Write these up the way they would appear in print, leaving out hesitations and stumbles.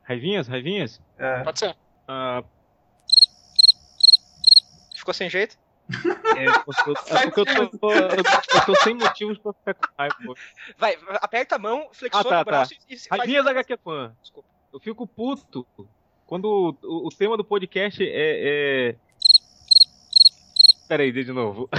Raivinhas, raivinhas? É. Pode ser. Ah, Ficou sem jeito? porque eu tô sem motivos pra ficar com raiva, pô. Vai, aperta a mão, flexiona o braço e faz... Raivinhas HQ Fan. Desculpa. Eu fico puto quando o tema do podcast é... Peraí, de novo.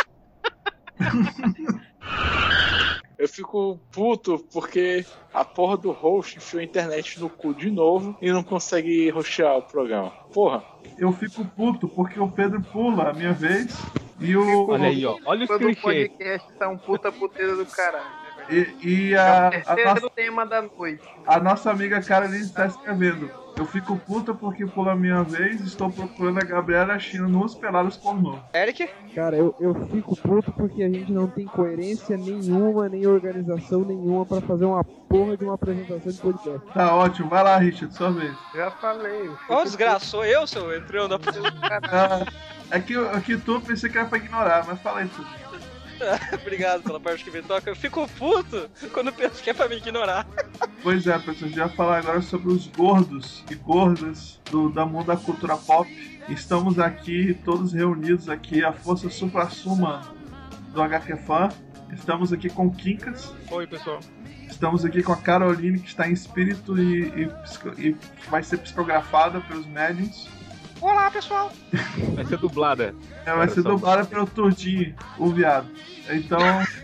Eu fico puto porque a porra do host enfiou a internet no cu de novo e não consegue hostear o programa. Porra. Eu fico puto porque o Pedro pula a minha vez e o... Olha aí, ó. Olha o Todo clichê. podcast tá um puta puteira do caralho. E É o terceiro tema da noite. a nossa amiga Caroline está escrevendo: eu fico puta porque pula a minha vez, estou procurando a Gabriela China nos pelados pornô. Eric? Cara, eu fico puto porque a gente não tem coerência nenhuma, nem organização nenhuma pra fazer uma porra de uma apresentação de podcast. Tá ótimo, vai lá, Richard, sua vez. Já falei. Ô, desgraça, sou eu, seu entrão da... É que tu pensei que era pra ignorar, mas fala aí tudo. Obrigado pela parte que me toca. Eu fico puto quando penso que é pra me ignorar. Pois é, pessoal, a gente vai falar agora sobre os gordos e gordas da mundo da cultura pop. Estamos aqui, todos reunidos aqui, a força supra-suma do HQ Fan. Estamos aqui com o Quincas. Oi, pessoal. Estamos aqui com a Caroline, que está em espírito e vai ser psicografada pelos médiums. Olá, pessoal. Vai ser dublada. Vai ser dublada pelo Turdinho, o viado. Então...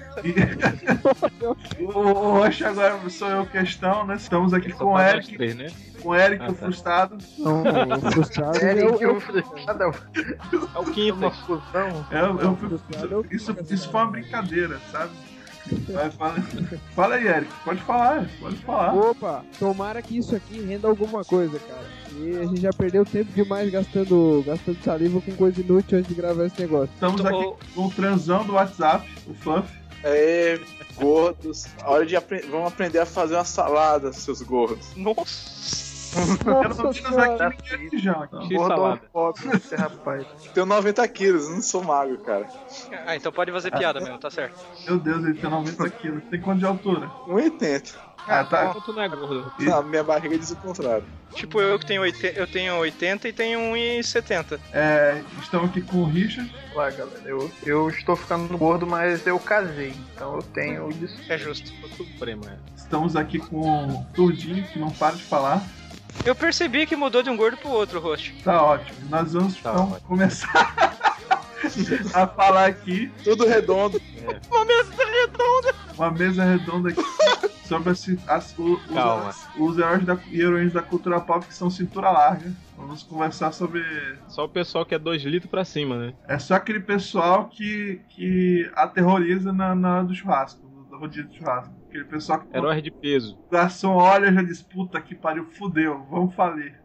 o Rocha agora sou eu questão, né? Estamos aqui com o Eric. Né? Com o Eric, Ah, tá. o frustrado. Não, o frustrado é o frustrado. É o quinto. Uma fusão. Isso foi uma brincadeira, sabe? Fala aí, Eric. Pode falar. Opa, tomara que isso aqui renda alguma coisa, cara. E a gente já perdeu tempo demais gastando saliva com coisa inútil antes de gravar esse negócio. Estamos aqui com o transão do WhatsApp, o Fluff. É, gordos. Hora de vamos aprender a fazer uma salada, seus gordos. Nossa. Gordofóbico esse rapaz. Tenho 90 quilos, não sou magro, cara. Ah, então pode fazer piada mesmo, tá certo. Meu Deus, ele tem 90 quilos. Tem quanto de altura? 1,80. Tá. Tu não é gordo. Não, minha barriga diz o contrário. Tipo, eu tenho 80 e tenho 1,70. Estamos aqui com o Richard. Olá, galera. Eu estou ficando gordo, mas eu casei. Então eu tenho isso. É justo. Supremo, é. Estamos aqui com o Turdinho, que não para de falar. Eu percebi que mudou de um gordo pro outro, host. Tá ótimo. Nós vamos então começar a falar aqui. Tudo redondo. Uma mesa redonda. Uma mesa redonda aqui sobre os heróis e heroínas da cultura pop que são cintura larga. Vamos conversar sobre... Só o pessoal que é 2 litros pra cima, né? É só aquele pessoal que aterroriza na hora do churrasco, do rodízio do churrasco. Aquele pessoal que... Heróis de peso. O garçom olha e já diz, puta que pariu, fudeu, vamos falir.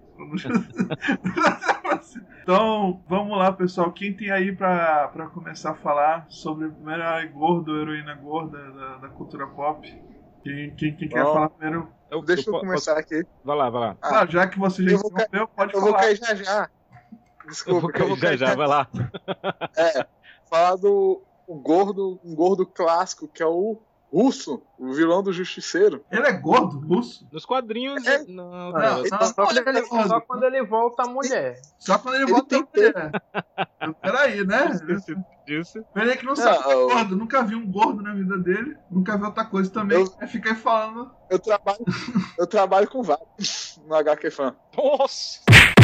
Então, vamos lá, pessoal. Quem tem aí pra começar a falar sobre o primeiro herói gordo, heroína gorda da cultura pop? Quem quer falar primeiro? Deixa eu começar aqui. Vai lá. Já que você já interrompeu, pode falar. Eu vou cair já. Desculpa, eu vou cair já, vai lá. Falar do um gordo clássico, que é o Russo, o vilão do Justiceiro. Ele é gordo, Russo? Nos quadrinhos... Não, só quando ele volta a mulher. Só quando ele volta a mulher. Peraí, né? Peraí que não sabe que é gordo. Nunca vi um gordo na vida dele. Nunca vi outra coisa também. Fiquei falando. Eu trabalho com vários no HQ Fan. Nossa!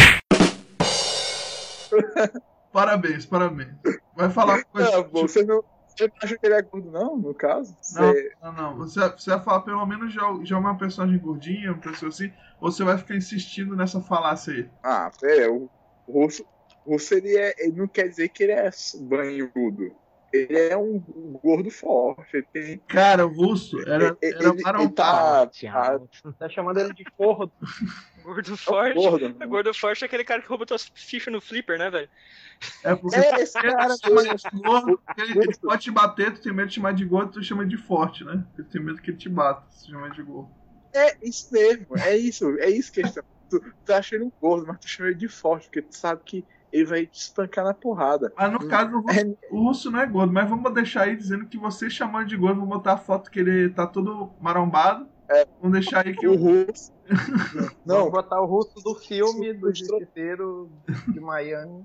Parabéns. Vai falar coisa. Você não acha que ele é gordo, não, no caso? Não. Você vai falar pelo menos já uma personagem gordinha, uma pessoa assim, ou você vai ficar insistindo nessa falácia aí? O Russo ele não quer dizer que ele é banhudo. Ele é um gordo forte. Ele tem... Cara, o Russo era marompado. Tá chamando ele de gordo. Gordo forte. Gordo forte é aquele cara que rouba tuas fichas no flipper, né, velho? É porque esse cara gordo, ele pode te bater, tu tem medo de chamar de gordo, tu chama de forte, né? Porque tu tem medo que ele te bata, se chama de gordo. É isso mesmo, é isso que questão. Tu acha ele um gordo, mas tu chama ele de forte, porque tu sabe que ele vai te espancar na porrada. Mas no caso, o Russo não é gordo, mas vamos deixar aí dizendo que você chamando de gordo, vamos botar a foto que ele tá todo marombado Vamos deixar aí que O russo. Vamos Não, botar o russo do filme do Justiceiro de Miami.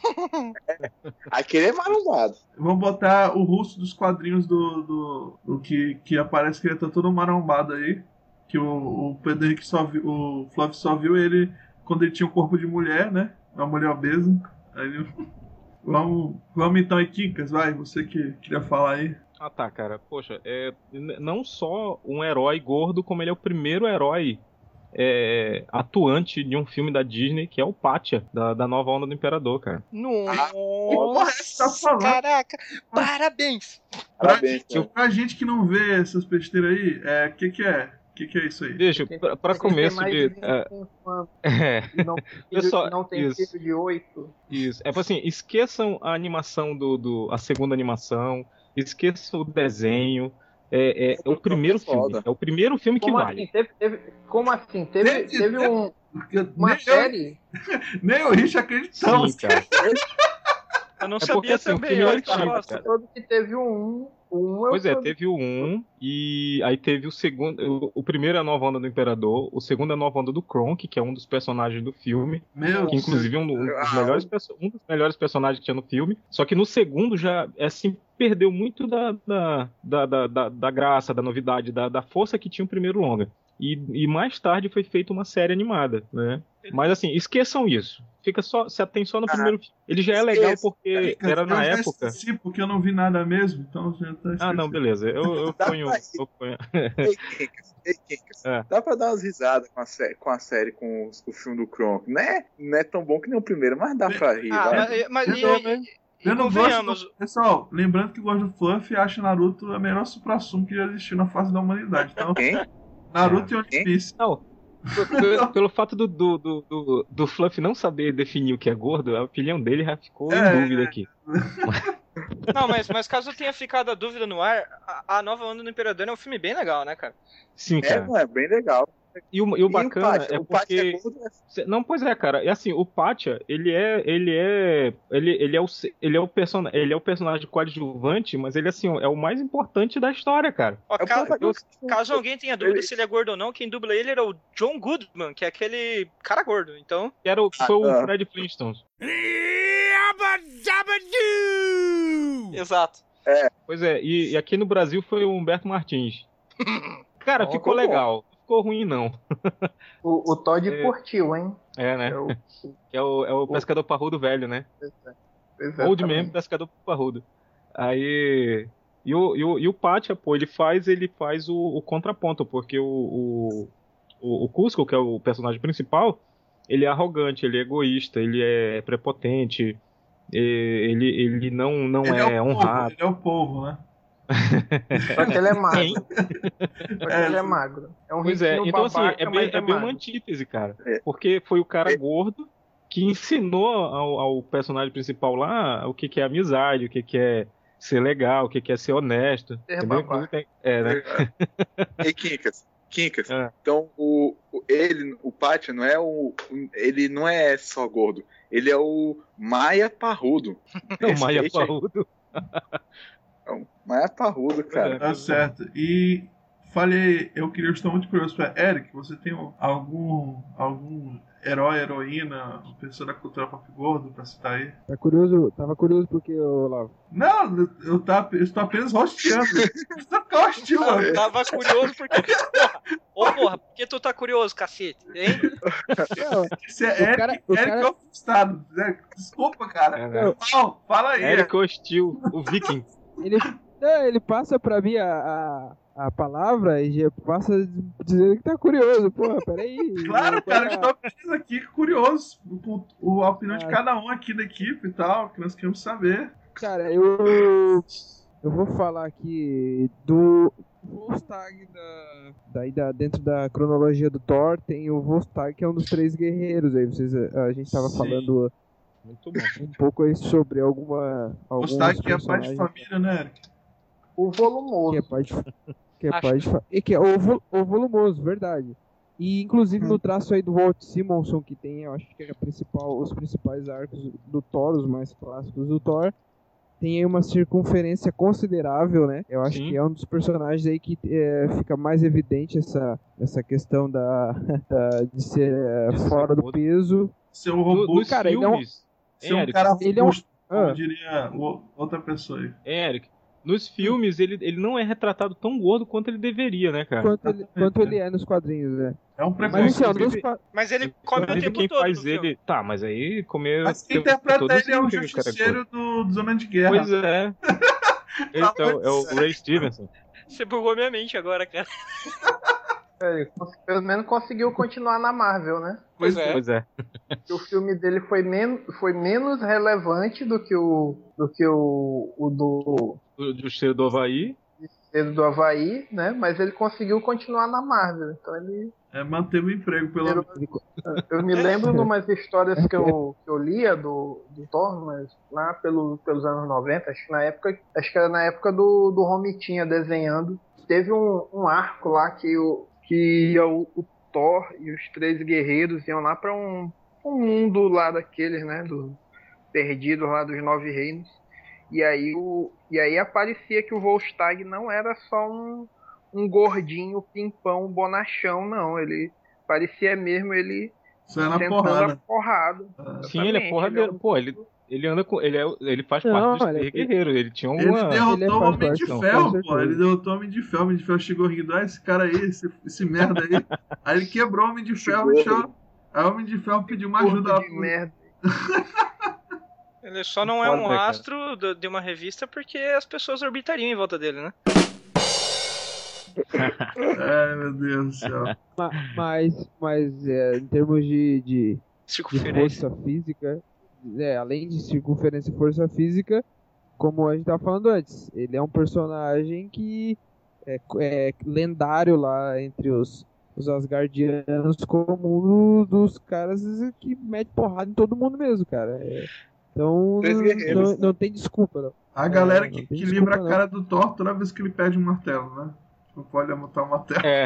aquele é marombado. Vamos botar o russo dos quadrinhos do que aparece que ele tá todo marombado aí. Que o Pedro Henrique o Flávio só viu ele quando ele tinha um corpo de mulher, né? Uma mulher obesa. Aí, vamos então aí, Kikas, vai, você que queria falar aí. Ah tá, cara. Poxa, não só um herói gordo, como ele é o primeiro herói atuante de um filme da Disney, que é o Pátia, da nova onda do Imperador, cara. Tá Nossa, falando. caraca, parabéns. Parabéns, cara. Pra gente que não vê essas besteiras aí, o que é? O que é isso aí? Veja, pra começo mais de... 25 anos É, e não, Pessoal, não tem isso. filho de 8. Isso. Assim, esqueçam a animação a segunda animação, esqueçam o desenho. É o primeiro filme. É o primeiro filme que Como vale. assim? Como assim? Teve uma Nem série? Nem o Rich acreditamos. Sim, cara. Eu não porque, sabia assim, o também, filme é olha que antigo, bosta. cara. Todo que teve um. Pois é, teve o 1, e aí teve o segundo. O primeiro é a nova onda do Imperador, o segundo é a nova onda do Kronk, que é um dos personagens do filme. Meu Que inclusive é um dos melhores personagens que tinha no filme. Só que no segundo já assim perdeu muito da graça, da novidade, da força que tinha o primeiro longa. E mais tarde foi feita uma série animada, né? Mas assim, esqueçam isso. Se atém só no primeiro filme. Ele já é legal porque era na época. Sim, porque eu não vi nada mesmo, então já tá Ah, não, beleza. Eu ponho. Ei, Kinkas, dá pra dar umas risadas com a série, com o filme do Kronk. Não é tão bom que nem o primeiro, mas dá pra rir. vai. Eu não convenhamos. gosto. Pessoal, lembrando que eu gosto do Fluff e acho Naruto a melhor supra-sumo que já existiu na face da humanidade. Então, Quem? Naruto e One Piece. Não. Pelo fato do Fluff não saber definir o que é gordo, a opinião dele já ficou em dúvida aqui. Não, mas caso tenha ficado a dúvida no ar, a nova onda do Imperador é um filme bem legal, né, cara? Sim, cara. É bem legal. E o bacana é o Pátia porque... é gordo, né? Não, pois é, cara. É assim, o Pátia, ele é o personagem coadjuvante, mas ele assim, é o mais importante da história, cara. Ó, caso alguém tenha dúvida se ele é gordo ou não, quem dubla ele era o John Goodman, que é aquele cara gordo, então... Foi o Fred Flintstones. Exato. Pois é, e aqui no Brasil foi o Humberto Martins. Cara, Não, ficou bom. legal. Não ficou ruim, não. O Todd curtiu, hein? É, né? É o pescador parrudo velho, né? Exatamente. Old Man, pescador parrudo. Aí... E o Pátia, pô, ele faz o contraponto, porque o Cusco, que é o personagem principal, ele é arrogante, ele é egoísta, ele é prepotente, ele não é honrado. Ele é o povo, né? Só que ele é magro. Só que ele é magro. É um Pois é, riquinho então assim, babaca, mas é bem uma magro. antítese, cara. Porque foi o cara gordo que ensinou ao personagem principal lá o que é amizade, o que é ser legal, o que é ser honesto. Ser Entendeu? babaca. Né? Ei, Kinkas. É. Então, o Pátia ele não é só gordo. Ele é o Maia Parrudo. O Maia Respeite aí. Parrudo. É o Maia Parrudo, cara. Tá certo. E falei, eu estou muito curioso para Eric, você tem algum herói, heroína, pessoa da cultura pop gordo pra citar aí? Tava curioso porque, Olavo. Não, eu estou apenas rosteando. Você tá hostil, mano. Eu tava curioso porque... Porra, por que tu tá curioso, cacete? Hein? Você é Eric é frustrado. Né? Desculpa, cara. Né? Fala aí. Eric hostil, o Viking. Ele passa pra mim a palavra e já passa dizendo que tá curioso. Porra, peraí. Claro, cara, eu estou apenas aqui curioso com a opinião de cada um aqui da equipe e tal, que nós queremos saber. Cara, eu vou falar aqui do Volstagg dentro da cronologia do Thor, tem o Volstagg, que é um dos 3 guerreiros. Aí a gente tava falando muito bom. Um pouco aí sobre alguns Volstagg, que é pai de família, né, Eric? O volumoso. Que é o volumoso, verdade. E inclusive no traço aí do Walt Simonson, que tem, eu acho que é os principais arcos do Thor, os mais clássicos do Thor, tem aí uma circunferência considerável, né? Eu acho Sim. que é um dos personagens aí que fica mais evidente essa questão de ser fora do peso. Ser um robô, Nos cara, ele é um- filmes, ser um Eric, cara ele é um- robusto, como Ah. diria outra pessoa aí. Eric, nos filmes ele não é retratado tão gordo quanto ele deveria, né, cara? Quanto ele é nos quadrinhos, né? É um Mas assim, ó, preconceito. Mas ele come o Inclusive, tempo quem todo faz no filme. ele. Tá, mas aí comer. Mas quem o tempo todo interpreta ele é o significa que o cara é justiceiro gordo. do Zona de Guerra. Pois é. Esse é o Ray Stevenson. Você bugou minha mente agora, cara. Ele pelo menos conseguiu continuar na Marvel, né? Pois é. Pois é. Que o filme dele foi menos relevante do que o do O Justiceiro do Havaí. do Havaí, né? Mas ele conseguiu continuar na Marvel. Então ele. Manteve o emprego, pelo menos. Eu me lembro de umas histórias que eu lia do Thor, mas lá pelos anos 90, acho que era na época do Romitinha desenhando. Teve um arco lá que ia o Thor e os 3 guerreiros iam lá para um mundo lá daqueles, né? Perdidos lá dos 9 reinos. E aí aparecia que o Volstagg não era só um gordinho, pimpão, bonachão, não. Ele parecia mesmo ele Sai na sentando porrada. a porrada. Sim, ele é porradeiro. Pô, ele anda com. Ele faz Não, parte dos guerreiros. Ele tinha Ele uma. derrotou o faz Homem de parte, não, Ferro, com pô. certeza. Ele derrotou o Homem de Ferro. O Homem de Ferro chegou rindo. Esse cara aí, esse merda aí. Aí ele quebrou o Homem de Ferro e deixou. Aí o Homem de Ferro pediu uma ajuda lá de merda. Ele só não é um Foda, cara. astro de uma revista porque as pessoas orbitariam em volta dele, né? Ai, meu Deus do céu. Mas em termos de Circunferência. força física, além de circunferência e força física, como a gente estava falando antes, ele é um personagem que é lendário lá entre os Asgardianos como um dos caras que mete porrada em todo mundo mesmo, cara. Então Três guerreiros, não tem desculpa, não. A galera não que tem lembra desculpa, a cara do Thor toda vez que ele pede um martelo, né? Não pode montar um martelo. É.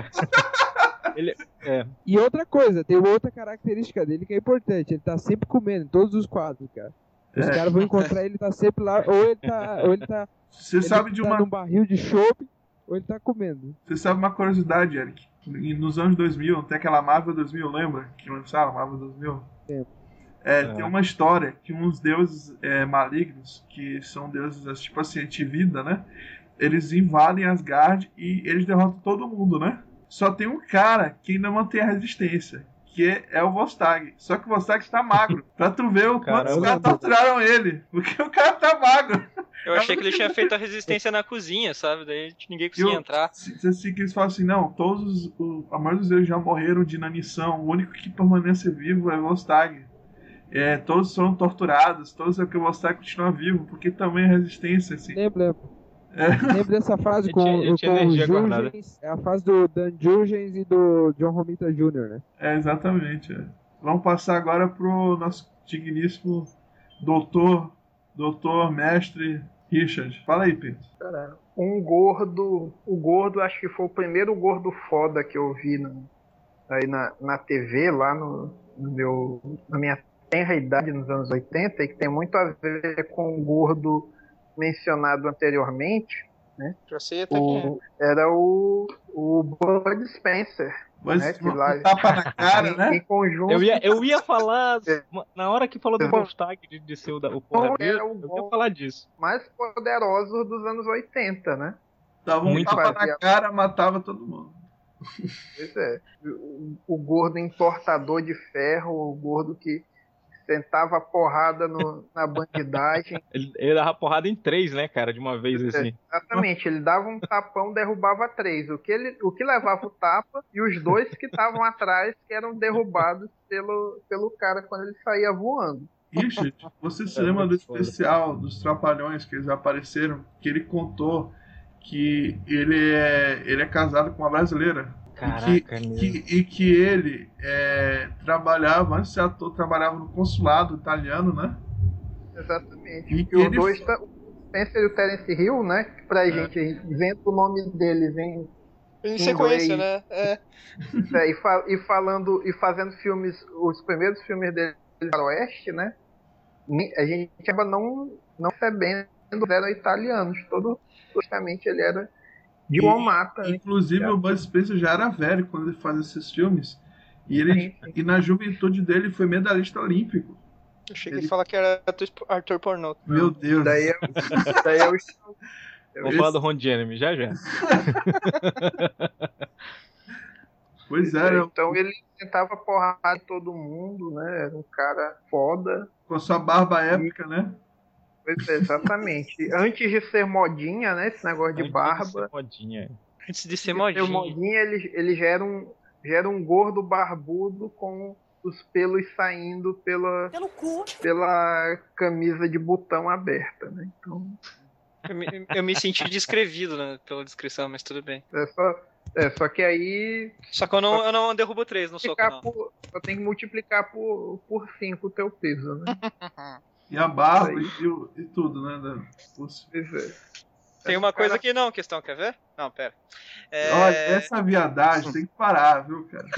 E outra coisa, tem uma outra característica dele que é importante, ele tá sempre comendo em todos os quadros, cara. Os caras vão encontrar ele tá sempre lá, ou ele tá Você sabe de uma. num barril de chope, ou ele tá comendo. Você sabe uma curiosidade, Eric? Nos anos 2000, tem aquela Marvel 2000, lembra? Que lançaram Marvel 2000? Tem uma história que uns deuses malignos, que são deuses tipo assim, anti-vida, né? Eles invadem Asgard e eles derrotam todo mundo, né? Só tem um cara que ainda mantém a resistência, que é o Volstagg. Só que o Volstagg está magro. Pra tu ver o quanto os caras torturaram ele. Porque o cara tá magro. Eu achei que ele tinha feito a resistência na cozinha, sabe? Daí ninguém conseguia entrar. Assim que eles falam assim, não, a maioria dos deles já morreram de inanição. O único que permanece vivo é o Volstagg. Todos foram torturados, todos é que o Volstagg continua vivo, porque também é resistência, assim. Lembra dessa frase com o Jurgens, é a frase do Dan Jurgens e do John Romita Jr., né? Exatamente. Vamos passar agora pro nosso digníssimo doutor, mestre Richard. Fala aí, Pedro. O gordo, acho que foi o primeiro gordo foda que eu vi aí na TV, lá na minha tenra idade, nos anos 80, e que tem muito a ver com o gordo mencionado anteriormente, né? Já sei até quem é. Era o Bud Spencer. Mas né? Que lá, tapa na cara, né? Em conjunto. Eu ia falar, na hora que falou do Volstagg de ser o porradeiro, eu ia falar disso. Mais poderoso dos anos 80, né? Dava um tapa na cara, matava todo mundo. Pois é. O gordo importador de ferro, o gordo que sentava a porrada na bandidagem. Ele dava porrada em 3, né, cara, de uma vez assim. Exatamente, ele dava um tapão, derrubava 3. O que levava o tapa e os 2 que estavam atrás, que eram derrubados pelo cara quando ele saía voando. Richard, você se lembra do especial dos Trapalhões que eles apareceram? Que ele contou que ele é casado com uma brasileira. Caraca, e que ele trabalhava, antes de ser ator, trabalhava no consulado italiano, né? Exatamente. E os dois, o Spencer e o Terence Hill, né? Que pra gente, vendo o nome deles em sequência, né? E fazendo filmes, os primeiros filmes dele para o Oeste, né? A gente acaba não percebendo eram italianos, todo justamente ele era de uma mata. Inclusive o Bud Spencer já era velho quando ele fazia esses filmes. E na juventude dele foi medalhista olímpico. Eu achei que ele fala que era ator pornô. Meu Deus. Daí Vou falar do Ron Jeremy, já. Pois é. Então ele tentava porrar todo mundo, né? Era um cara foda. Com sua barba épica, né? Pois é, exatamente. Antes de ser modinha, né? Esse negócio de barba. Antes de ser modinha. Ele já era um gordo barbudo com os pelos saindo pelo cu. Pela camisa de botão aberta, né? Então... Eu me senti descrevido, né, pela descrição, mas tudo bem. Só que aí... Só que eu não derrubo 3 no soco, não. Só tem que multiplicar por 5 o teu peso, né? E a barba e tudo, né? Pois é. Tem uma coisa que não, questão, quer ver? Não, pera. Olha, essa viadagem tem que parar, viu, cara?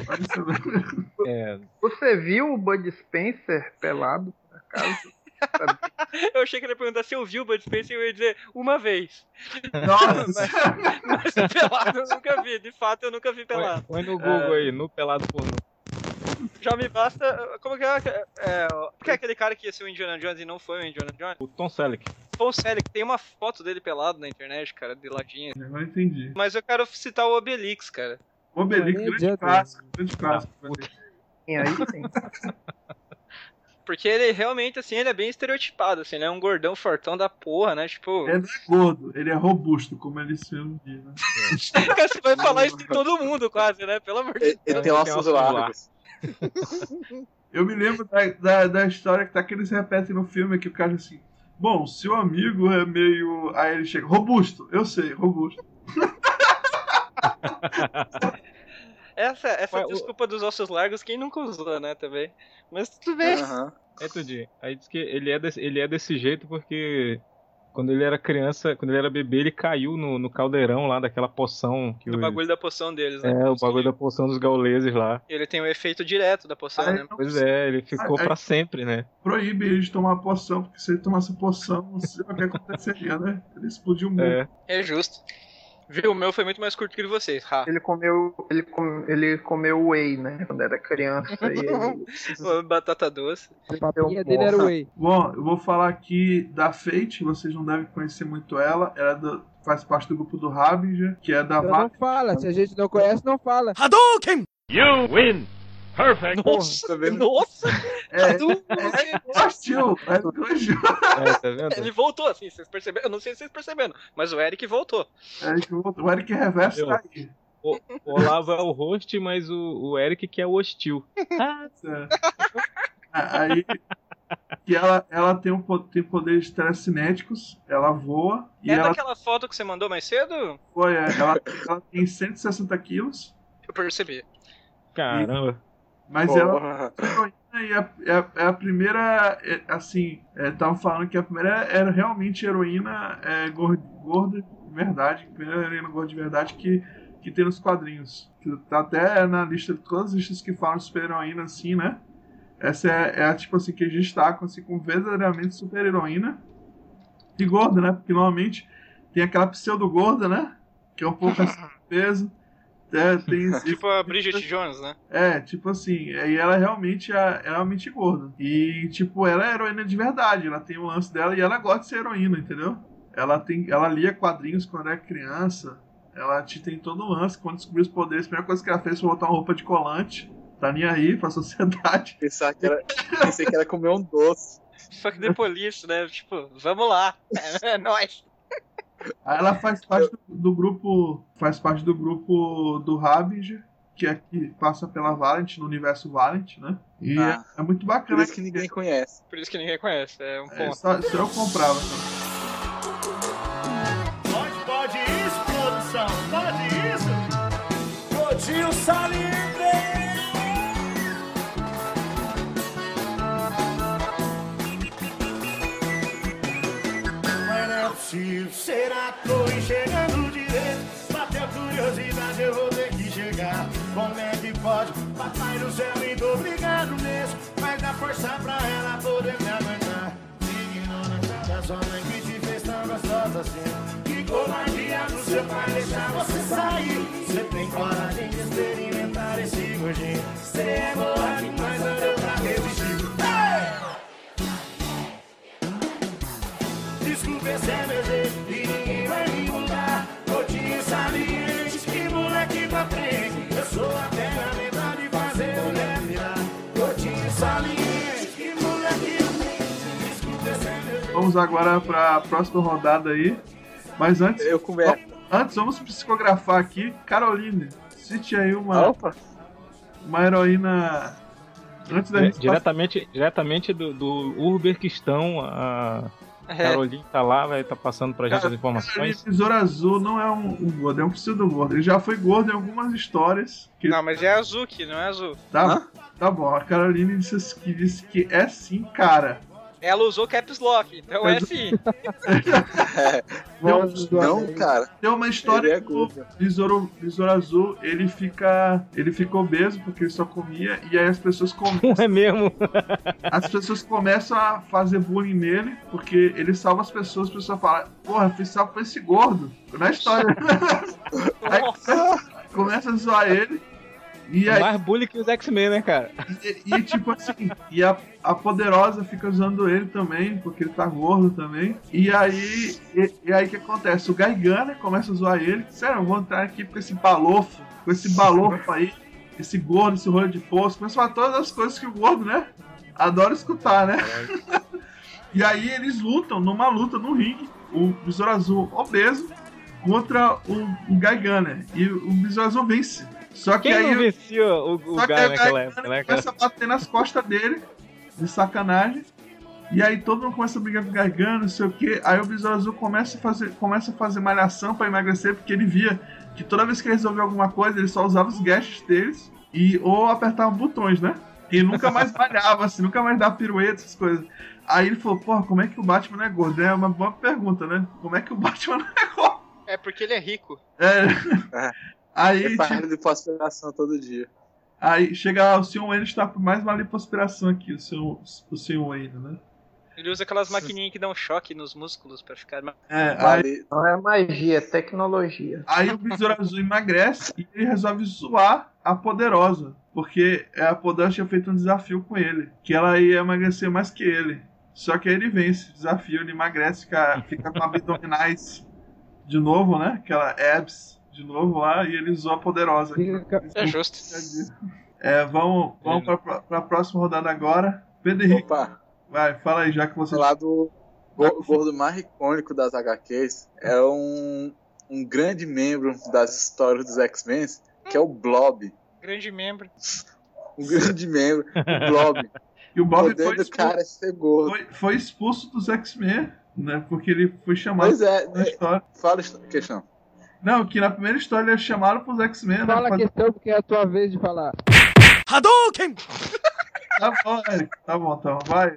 Você viu o Bud Spencer pelado, por acaso? Eu achei que ele ia perguntar se eu vi o Bud Spencer e eu ia dizer uma vez. Nossa! mas pelado eu nunca vi, de fato eu nunca vi pelado. Põe no Google aí, no pelado pornô. Já me basta. Como que é? Porque é aquele cara que ia ser o Indiana Jones e não foi o Indiana Jones? O Tom Selleck. Tom Selleck, tem uma foto dele pelado na internet, cara, de ladinho. Agora entendi. Mas eu quero citar o Obelix, cara. O Obelix, grande clássico. Aí sim. Porque ele realmente, assim, ele é bem estereotipado, assim, ele é um gordão fortão da porra, né, tipo... Ele não é gordo, ele é robusto, como eles mesmos dizem, né? Você vai falar isso de todo mundo, quase, né, pelo amor de Deus. Ele tem ossos largos. Eu me lembro da história que eles repetem no filme, que o cara diz assim, bom, se o amigo é meio... Aí ele chega, robusto, eu sei, robusto. Essa desculpa dos ossos largos, quem nunca usou, né, também. Mas tudo bem. Tudinho. Aí diz que ele é desse jeito porque quando ele era criança, quando ele era bebê, ele caiu no caldeirão lá daquela poção. Do bagulho da poção deles, né? O bagulho da poção dos gauleses lá. Ele tem o efeito direto da poção, né? Pois é, ele ficou pra sempre, né? Proíbe ele de tomar a poção, porque se ele tomasse a poção, não sei o que aconteceria, né? Ele explodiu muito. É justo. Viu, o meu foi muito mais curto que o de vocês. Ele comeu whey, né? Quando era criança. E batata doce. A papinha dele era whey. Bom, eu vou falar aqui da Fate, vocês não devem conhecer muito ela. Ela faz parte do grupo do Harbinger, que é da Não fala, se a gente não conhece, não fala. Hadouken! You win! Perfect! Nossa! Nossa! Tá vendo? Ele voltou, assim, vocês perceberam? Eu não sei se vocês perceberam, mas o Eric voltou. O Eric Reverso tá aí. O Olavo é o host, mas o Eric que é o hostil. Aí que ela tem poderes telecinéticos, ela voa. E daquela foto que você mandou mais cedo? Foi, ela tem 160 quilos. Eu percebi. Caramba. Mas ela é a primeira, assim, estavam falando que a primeira era realmente heroína gorda de verdade, a primeira heroína gorda de verdade que tem nos quadrinhos. Que tá até na lista, todas as listas que falam de super heroína, assim, né? Essa é a tipo assim, que eles destacam assim, com verdadeiramente super heroína e gorda, né? Porque normalmente tem aquela pseudo gorda, né? Que é um pouco assim de peso. Tipo a Bridget Jones, né? Tipo assim, e ela realmente é realmente gorda. E, tipo, ela é heroína de verdade. Ela tem o lance dela e ela gosta de ser heroína, entendeu? Ela lia quadrinhos quando era criança. Ela tem todo o lance. Quando descobriu os poderes, a primeira coisa que ela fez foi botar uma roupa de colante. Tá nem aí pra sociedade. Pensei que era comer um doce. Só que depois disso, né? Tipo, vamos lá. É nóis. Aí ela faz parte do grupo do Harbinger, que passa pela Valent, no universo Valent, né? E é muito bacana. Por isso que ninguém conhece. É um ponto. Só eu comprava. Pode isso, produção? Pode isso? Rodinho Salitre! Será que tô enxergando direito? Bateu curiosidade, eu vou ter que chegar. Como é que pode? Papai do céu, muito obrigado mesmo. Mas dá força pra ela poder me aguentar. Ignorância da sua mãe que te fez tão assassino. Que covardia do seu pai deixar você sair. Você tem coragem de experimentar esse gordinho. Você é boa demais, não deu pra resistir. Desculpa, esse é meu jeito e ninguém vai me mudar. Rotinha saliente, que moleque pra frente. Eu sou a ferramenta de fazer mulher virar. Rotinha saliente, que moleque pra frente. Desculpa, esse é meu jeito. Vamos agora pra próxima rodada aí. Mas antes, Eu começo. vamos psicografar aqui. Caroline, cite aí uma heroína. Antes da gente Diretamente do Urberquistão, a Caroline tá lá, vai estar passando pra gente as informações. Besouro Azul não é um gordo, é um pseudo-gordo. Ele já foi gordo em algumas histórias. Não, mas é Azuki, não é azul. Tá bom, a Caroline disse que é sim, cara. Ela usou caps lock, então é sim. Não, cara. Tem uma história Ele é que o Besouro Azul, ele fica obeso porque ele só comia, e aí as pessoas Não é mesmo? As pessoas começam a fazer bullying nele, porque ele salva as pessoas falam, porra, eu fui salvo por esse gordo. Na história. Aí começa a zoar ele. E aí, mais bullying que os X-Men, né, cara? e tipo assim, a Poderosa fica usando ele também, porque ele tá gordo também. E aí o que acontece? O Guy Gunner começa a zoar ele. Sério, eu vou entrar aqui com esse balofo aí, esse gordo, esse rolho de poço. Começa a falar todas as coisas que o gordo, né, adora escutar, né? E aí eles lutam numa luta no ringue, o Besouro Azul obeso contra o Guy Gunner. E o Besouro Azul vence. Só que Quem aí não vencia o Guy naquela época, né, cara? Começa a bater nas costas dele, de sacanagem. E aí todo mundo começa a brigar com o Guy Gunner, não sei o que. Aí o Besouro Azul começa a fazer malhação pra emagrecer, porque ele via que toda vez que ele resolvia alguma coisa, ele só usava os gadgets deles ou apertava botões, né? E nunca mais malhava, assim, nunca mais dava pirueta, essas coisas. Aí ele falou, porra, como é que o Batman não é gordo? É uma boa pergunta, né? Como é que o Batman não é gordo? É porque ele é rico. Aí, de lipoaspiração todo dia. Aí chega lá, o Sr. Wayne está por mais uma lipoaspiração aqui, o Sr. Wayne, né? Ele usa aquelas maquininhas que dão choque nos músculos pra ficar... Aí, não é magia, é tecnologia. Aí o Besouro Azul emagrece e ele resolve zoar a Poderosa, porque a Poderosa tinha feito um desafio com ele, que ela ia emagrecer mais que ele. Só que aí ele vence o desafio, ele emagrece, fica com abdominais de novo, né? Aquela abs de novo lá, e ele zoa a Poderosa. É justo. Vamos pra próxima rodada agora. Pedro Henrique. Opa. Vai, fala aí, já que você... Falar do gordo mais icônico das HQs é um grande membro das histórias dos X-Men, que é o Blob. Grande membro. Um grande membro, o Blob. E o Blob o poder do cara é ser gordo. Foi expulso dos X-Men, né? Porque ele foi chamado... Pois é, na história. Fala a questão. Não, que na primeira história ele é chamado pros X-Men. Fala a questão porque é a tua vez de falar. Hadouken! Tá bom, Eric. Tá bom, então. Vai.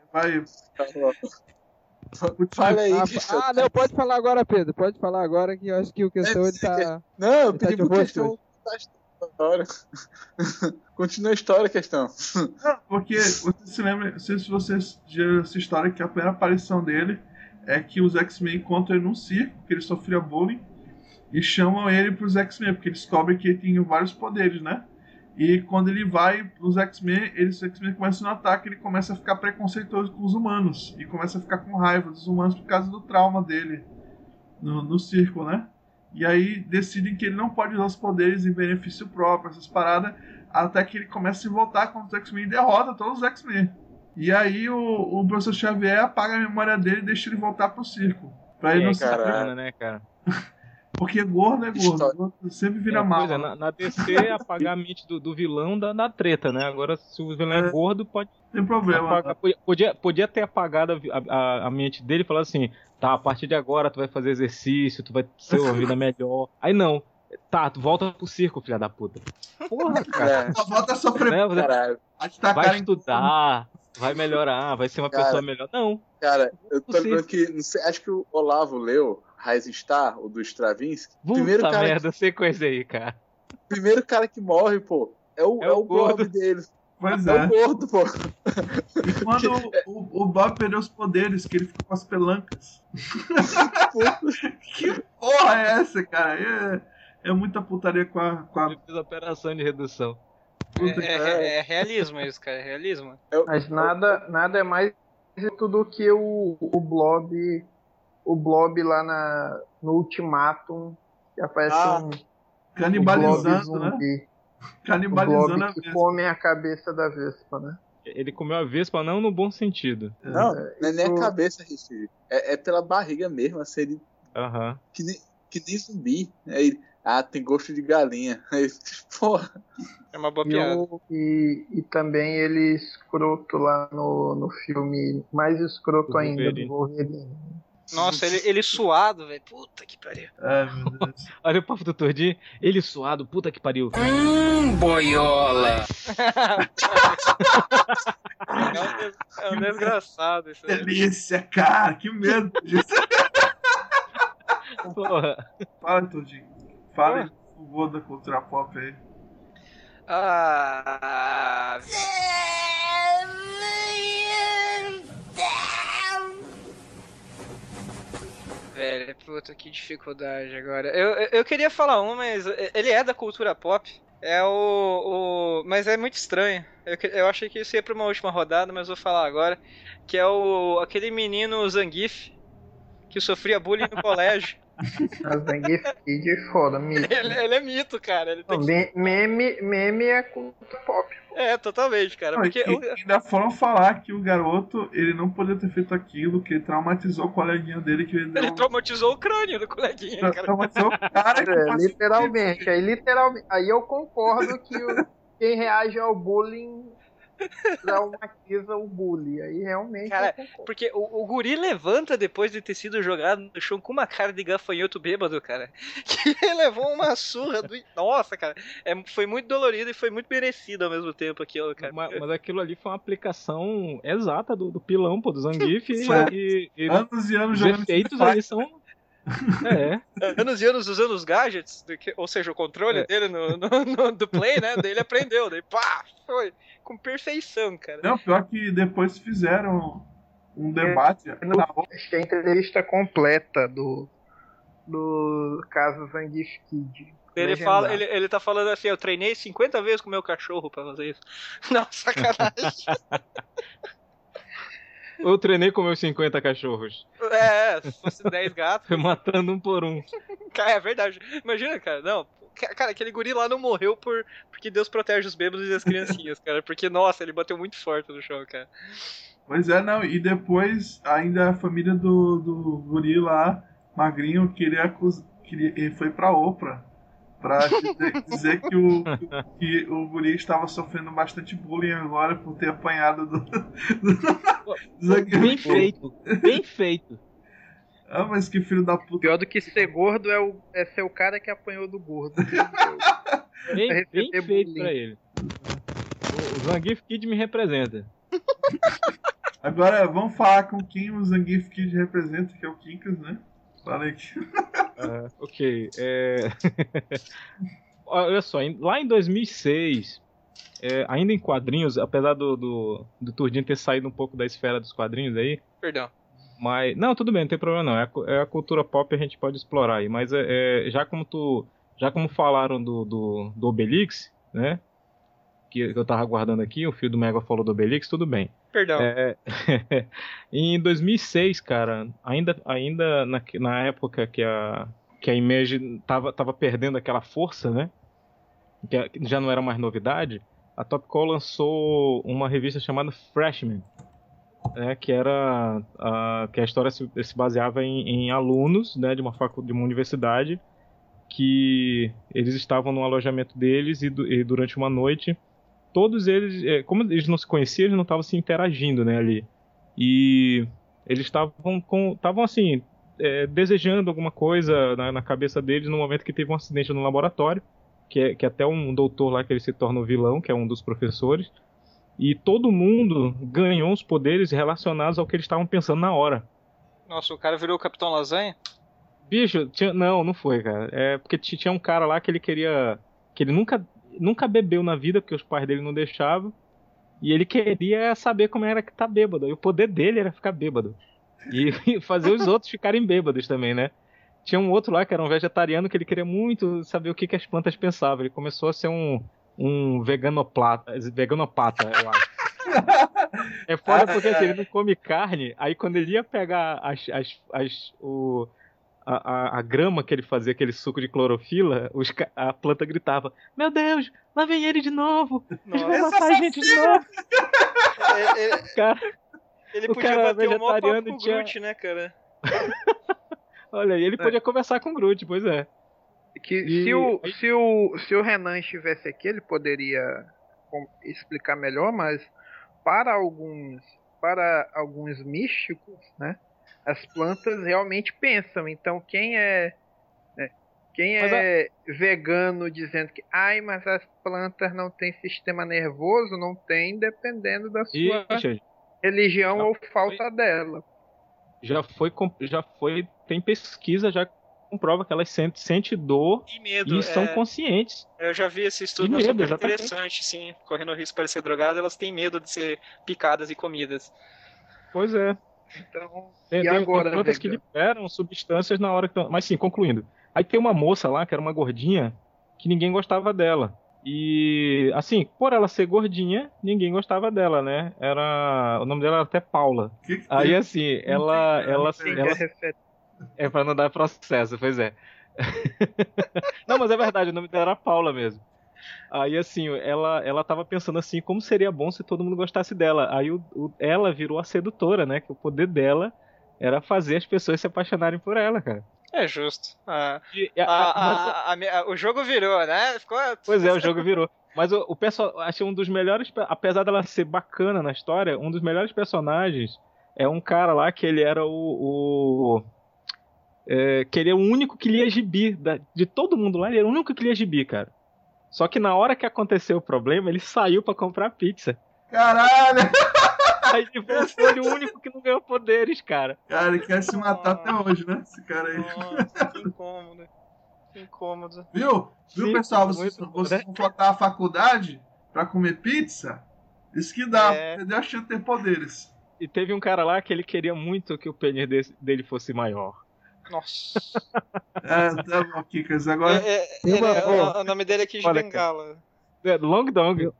Fala aí. Não, pode falar agora, Pedro. Pode falar agora que eu acho que o questão ele tá... Não, eu pedi tá pra questão da história. Continua a história, questão. Não, porque você se lembra, não sei se vocês já essa história, que a primeira aparição dele é que os X-Men encontram ele num circo, que ele sofria bullying, e chamam ele pros X-Men, porque eles descobrem que ele tem vários poderes, né? E quando ele vai pros X-Men, os X-Men começam a notar que ele começa a ficar preconceituoso com os humanos, e começa a ficar com raiva dos humanos por causa do trauma dele no circo, né? E aí decidem que ele não pode usar os poderes em benefício próprio, essas paradas, até que ele começa a se voltar contra os X-Men e derrota todos os X-Men. E aí o professor Xavier apaga a memória dele e deixa ele voltar pro circo. Pra ele não se bacana, né, cara? Porque gordo é gordo, sempre vira mal. Na DC, apagar a mente do vilão dá treta, né? Agora, se o vilão é gordo, pode... Tem problema. Podia ter apagado a mente dele e falar assim, tá, a partir de agora tu vai fazer exercício, tu vai ter uma vida melhor. Aí não. Tá, tu volta pro circo, filha da puta. Porra, cara. Volta a sofrer. Né? Vai estudar, vai melhorar, vai ser uma pessoa melhor. Não. Cara, eu tô lembrando que, não sei, acho que o Olavo leu Rising Star, o do Stravinsky. Puta merda, eu sei coisa aí, cara. Primeiro cara que morre, pô, é o Blob dele. Pois É é. o gordo, pô. E quando o Bob perdeu os poderes, que ele ficou com as pelancas. Que porra é essa, cara? É muita putaria com a Ele fez operação de redução. puta que... É realismo isso, cara. É realismo. Mas nada é mais do que o Blob lá no Ultimatum, que aparece um Canibalizando, Blob né? zumbi. O Canibalizando Blob a que Vespa. come a cabeça da Vespa, né? Ele comeu a Vespa, não no bom sentido. Não, não é nem a isso- cabeça, Richard. É pela barriga mesmo, assim, ele Aham. que nem zumbi. Aí ele, tem gosto de galinha. Aí, porra. É uma boa piada. E também ele escroto lá no filme, mais escroto Do ainda, Wolverine. do Wolverine. Nossa, ele suado, velho. Puta que pariu. Ai, meu Deus. Olha o papo do Tordinho. Ele suado, puta que pariu. Boiola. É um desgraçado isso aí. Delícia, cara. Que medo disso. Porra. Fala, Todinho. Fala aí, por favor, da cultura pop aí. Velho, puta, que dificuldade agora. Eu queria falar um, mas ele é da cultura pop. É mas é muito estranho. Eu achei que isso ia pra uma última rodada, mas vou falar agora. Que é aquele menino Zangief, que sofria bullying no colégio. A Zangief Kid é foda, mito. Ele é mito, cara. Ele tem Não, meme é cultura pop. totalmente, cara. Não, Porque e ainda foram falar que o garoto, ele não podia ter feito aquilo, que ele traumatizou o coleguinha dele, que ele deu... ele traumatizou o crânio do coleguinha, cara. Traumatizou o cara que faz Literalmente. Aí eu concordo que quem reage ao bullying traumatiza o bully. Aí realmente Cara, eu concordo. porque o guri levanta depois de ter sido jogado no chão com uma cara de gafanhoto bêbado, cara. Que ele levou uma surra do... Nossa, cara. Foi muito dolorido e foi muito merecido ao mesmo tempo aquilo, cara. Mas aquilo ali foi uma aplicação exata do pilão, pô, do Zangief. E anos e anos os jogando efeitos Street ali são... É. Anos e anos usando os gadgets, ou seja, o controle dele do Play, né? Daí ele aprendeu, daí pá, foi com perfeição, cara. Não, pior que depois fizeram um debate. Acho que a entrevista completa do caso Zangief Kid. Ele tá falando assim, eu treinei 50 vezes com o meu cachorro pra fazer isso. Não, sacanagem. Eu treinei com meus 50 cachorros. Se fosse 10 gatos. Foi matando um por um. Cara, é verdade. Imagina, cara, não. Cara, aquele guri lá não morreu porque Deus protege os bêbados e as criancinhas, cara. Porque, nossa, ele bateu muito forte no chão, cara. Pois é, não. E depois, ainda a família do guri lá, magrinho, ele foi pra Oprah. Pra dizer que o guri estava sofrendo bastante bullying agora por ter apanhado do Bem feito, bem feito. Ah, mas que filho da puta. Pior do que ser gordo é ser o cara que apanhou do gordo. Bem receber feito bullying. pra ele. O Zangief Kid me representa. Agora, vamos falar com quem o Zangief Kid representa, que é o Kinkas, né? Fala aí. Ok. Olha só, lá em 2006, ainda em quadrinhos, apesar do Turdinho ter saído um pouco da esfera dos quadrinhos aí, Perdão. mas... Não, tudo bem, não tem problema não. É a cultura pop, a gente pode explorar aí. Mas já como falaram do Obelix, né? Que eu tava aguardando aqui, o fio do Mega falou do Obelix, tudo bem. Perdão. Em 2006, cara, ainda na época que a Image tava perdendo aquela força, né? Que já não era mais novidade, a Topco lançou uma revista chamada Freshman, que a história se baseava em alunos, né, de uma universidade, que eles estavam no alojamento deles e durante uma noite todos eles, como eles não se conheciam, eles não estavam se interagindo, né, ali. E eles estavam assim, desejando alguma coisa na cabeça deles no momento que teve um acidente no laboratório, que até um doutor lá que ele se torna o vilão, que é um dos professores. E todo mundo ganhou os poderes relacionados ao que eles estavam pensando na hora. Nossa, o cara virou o Capitão Lasanha? Bicho, não foi, cara. Porque tinha um cara lá que ele queria... Que ele nunca bebeu na vida, porque os pais dele não deixavam. E ele queria saber como era que tá bêbado. E o poder dele era ficar bêbado. E fazer os outros ficarem bêbados também, né? Tinha um outro lá que era um vegetariano que ele queria muito saber o que as plantas pensavam. Ele começou a ser um veganopata, eu acho. É foda porque assim, ele não come carne, aí quando ele ia pegar a grama que ele fazia, aquele suco de clorofila, a planta gritava: Meu Deus, lá vem ele de novo! Eles vão matar a gente de novo! Cara, Ele o podia cara bater um maior papo vegetariano com o tinha- Groot, né, cara? olha, e ele podia conversar com o Groot, pois é. Que E- se o Renan estivesse aqui, ele poderia explicar melhor, mas para alguns místicos, né, as plantas realmente pensam. Então quem Mas é vegano dizendo que mas as plantas não têm sistema nervoso, não tem, dependendo da sua Ixi, religião já ou foi. falta dela. já foi, tem pesquisa já que comprova que elas sentem dor E medo, e são conscientes. Eu já vi esse estudo, De é medo, super exatamente. interessante, sim. Correndo o risco de parecer drogado, elas têm medo de ser picadas e comidas. Pois é. Então, Tem agora, plantas que vegano? liberam substâncias na hora que... Mas sim, concluindo. Aí tem uma moça lá, que era uma gordinha, que ninguém gostava dela. E, assim, por ela ser gordinha, ninguém gostava dela, né? O nome dela era até Paula. Que Aí, tem? assim, ela... Sim, que é referente. É pra não dar processo, pois é. Não, mas é verdade, o nome dela era Paula mesmo. Aí, assim, ela tava pensando assim, como seria bom se todo mundo gostasse dela. Aí ela virou a sedutora, né? Que o poder dela era fazer as pessoas se apaixonarem por ela, cara. É justo. Mas- O jogo virou, né? pois é, o jogo virou. Mas o pessoal, achei um dos melhores, apesar dela ser bacana na história, um dos melhores personagens é um cara lá que ele era que ele é o único que lia gibi. De todo mundo lá, ele era o único que lia gibi, cara. Só que na hora que aconteceu o problema, ele saiu pra comprar pizza. Caralho! Aí ele voltou, ele é o único que não ganhou poderes, cara. Cara, ele quer se matar até hoje, né? Esse cara aí. Nossa, que incômodo. Que incômodo. Viu, Sim, pessoal? muito Vocês bom, né? vão faltar à faculdade pra comer pizza? Isso que dá, É. perdeu a chance de ter poderes. E teve um cara lá que ele queria muito que o pênis dele fosse maior. Nossa. Tá bom, Kikas. Agora, Tem uma- O nome dele é Kid Olha, Bengala. Long Dong.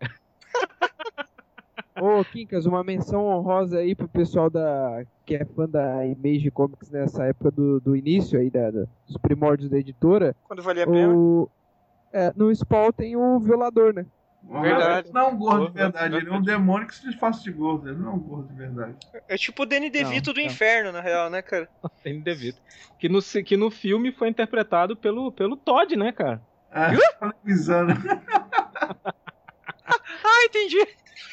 Ô, Quincas, uma menção honrosa aí pro pessoal que é fã da Image Comics nessa época do início aí, dos primórdios da editora. Quando valia a pena. No Spawn tem o Violador, né? Verdade. não é um gordo de verdade, ele é um demônio que se disfarça de gordo, ele não é um gordo de verdade. É tipo o Danny DeVito do não. inferno, na real, né, cara? Tem devido. Que no filme foi interpretado pelo Todd, né, cara? Tá pisando. Ah, entendi.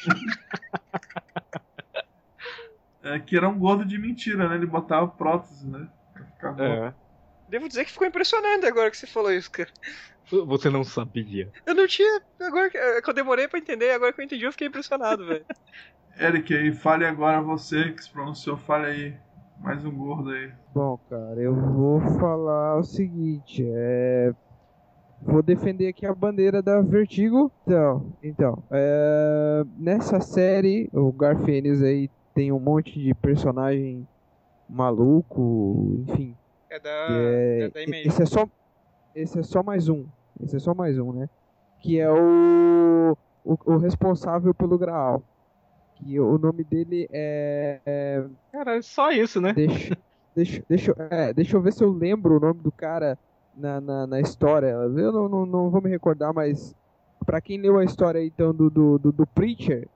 Que era um gordo de mentira, né? Ele botava prótese, né? Pra ficar gordo. É. Devo dizer que ficou impressionante agora que você falou isso, cara. Você não sabia. Eu não tinha. Agora que eu demorei pra entender, agora que eu entendi, eu fiquei impressionado, velho. Eric, aí, fale agora você que se pronunciou, fale aí. Mais um gordo aí. Bom, cara, eu vou falar o seguinte, vou defender aqui a bandeira da Vertigo. Então, nessa série, o Garfienes aí tem um monte de personagem maluco, enfim. É da Image. Esse é só mais um. Esse é só mais um, né? Que é o responsável pelo Graal. Que o nome dele é Cara, só isso, né? Deixa eu ver se eu lembro o nome do cara na história. Eu não vou me recordar, mas pra quem leu a história então do Preacher,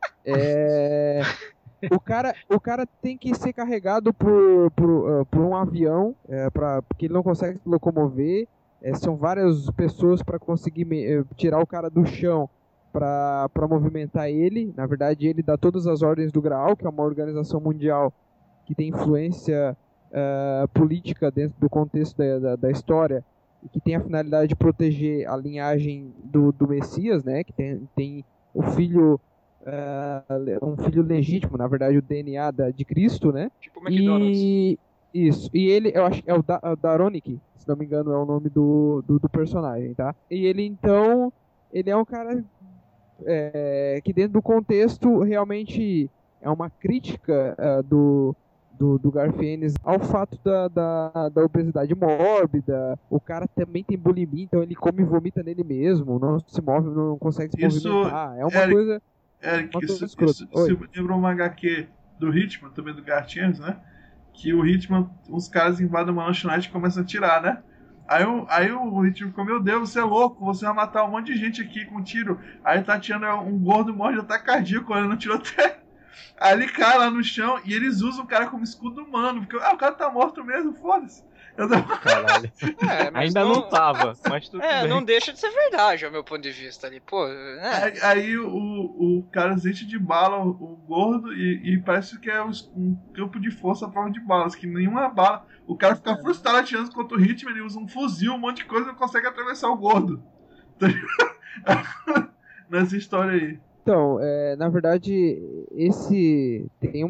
o cara tem que ser carregado por um avião, porque ele não consegue se locomover. São várias pessoas para conseguir tirar o cara do chão para movimentar ele. Na verdade, ele dá todas as ordens do Graal, que é uma organização mundial que tem influência política dentro do contexto da história e que tem a finalidade de proteger a linhagem do Messias, né? Que tem o filho, um filho legítimo, na verdade, o DNA de Cristo, né? Tipo o McDonald's. Isso. E ele, eu acho que é o Daronic, se não me engano, é o nome do personagem, tá? E ele, então, ele é um cara que dentro do contexto realmente é uma crítica do Garfienes ao fato da obesidade mórbida. O cara também tem bulimia, então ele come e vomita nele mesmo, não se move, não consegue se Isso, movimentar. É uma Eric, coisa. Eric, uma isso coisa escrota. Oi. me lembra uma HQ do Hitman, também do Gartienes, né? Que o Hitman, uns caras invadem uma lanchonete e começam a atirar, né? Aí o Hitman ficou, meu Deus, você é louco, você vai matar um monte de gente aqui com um tiro. Aí tá atirando um gordo morre de ataque cardíaco, ele não tirou até. Aí ele cai lá no chão e eles usam o cara como escudo humano. Porque o cara tá morto mesmo, foda-se. Caralho. Mas Ainda não tava, mas tudo bem. não deixa de ser verdade, ao meu ponto de vista ali. Pô, Aí o cara enche de bala o gordo e parece que é um campo de força à prova de balas, que nenhuma bala. O cara fica frustrado atirando contra o ritmo, ele usa um fuzil, um monte de coisa e não consegue atravessar o gordo. Nessa história aí. Então, na verdade, esse tem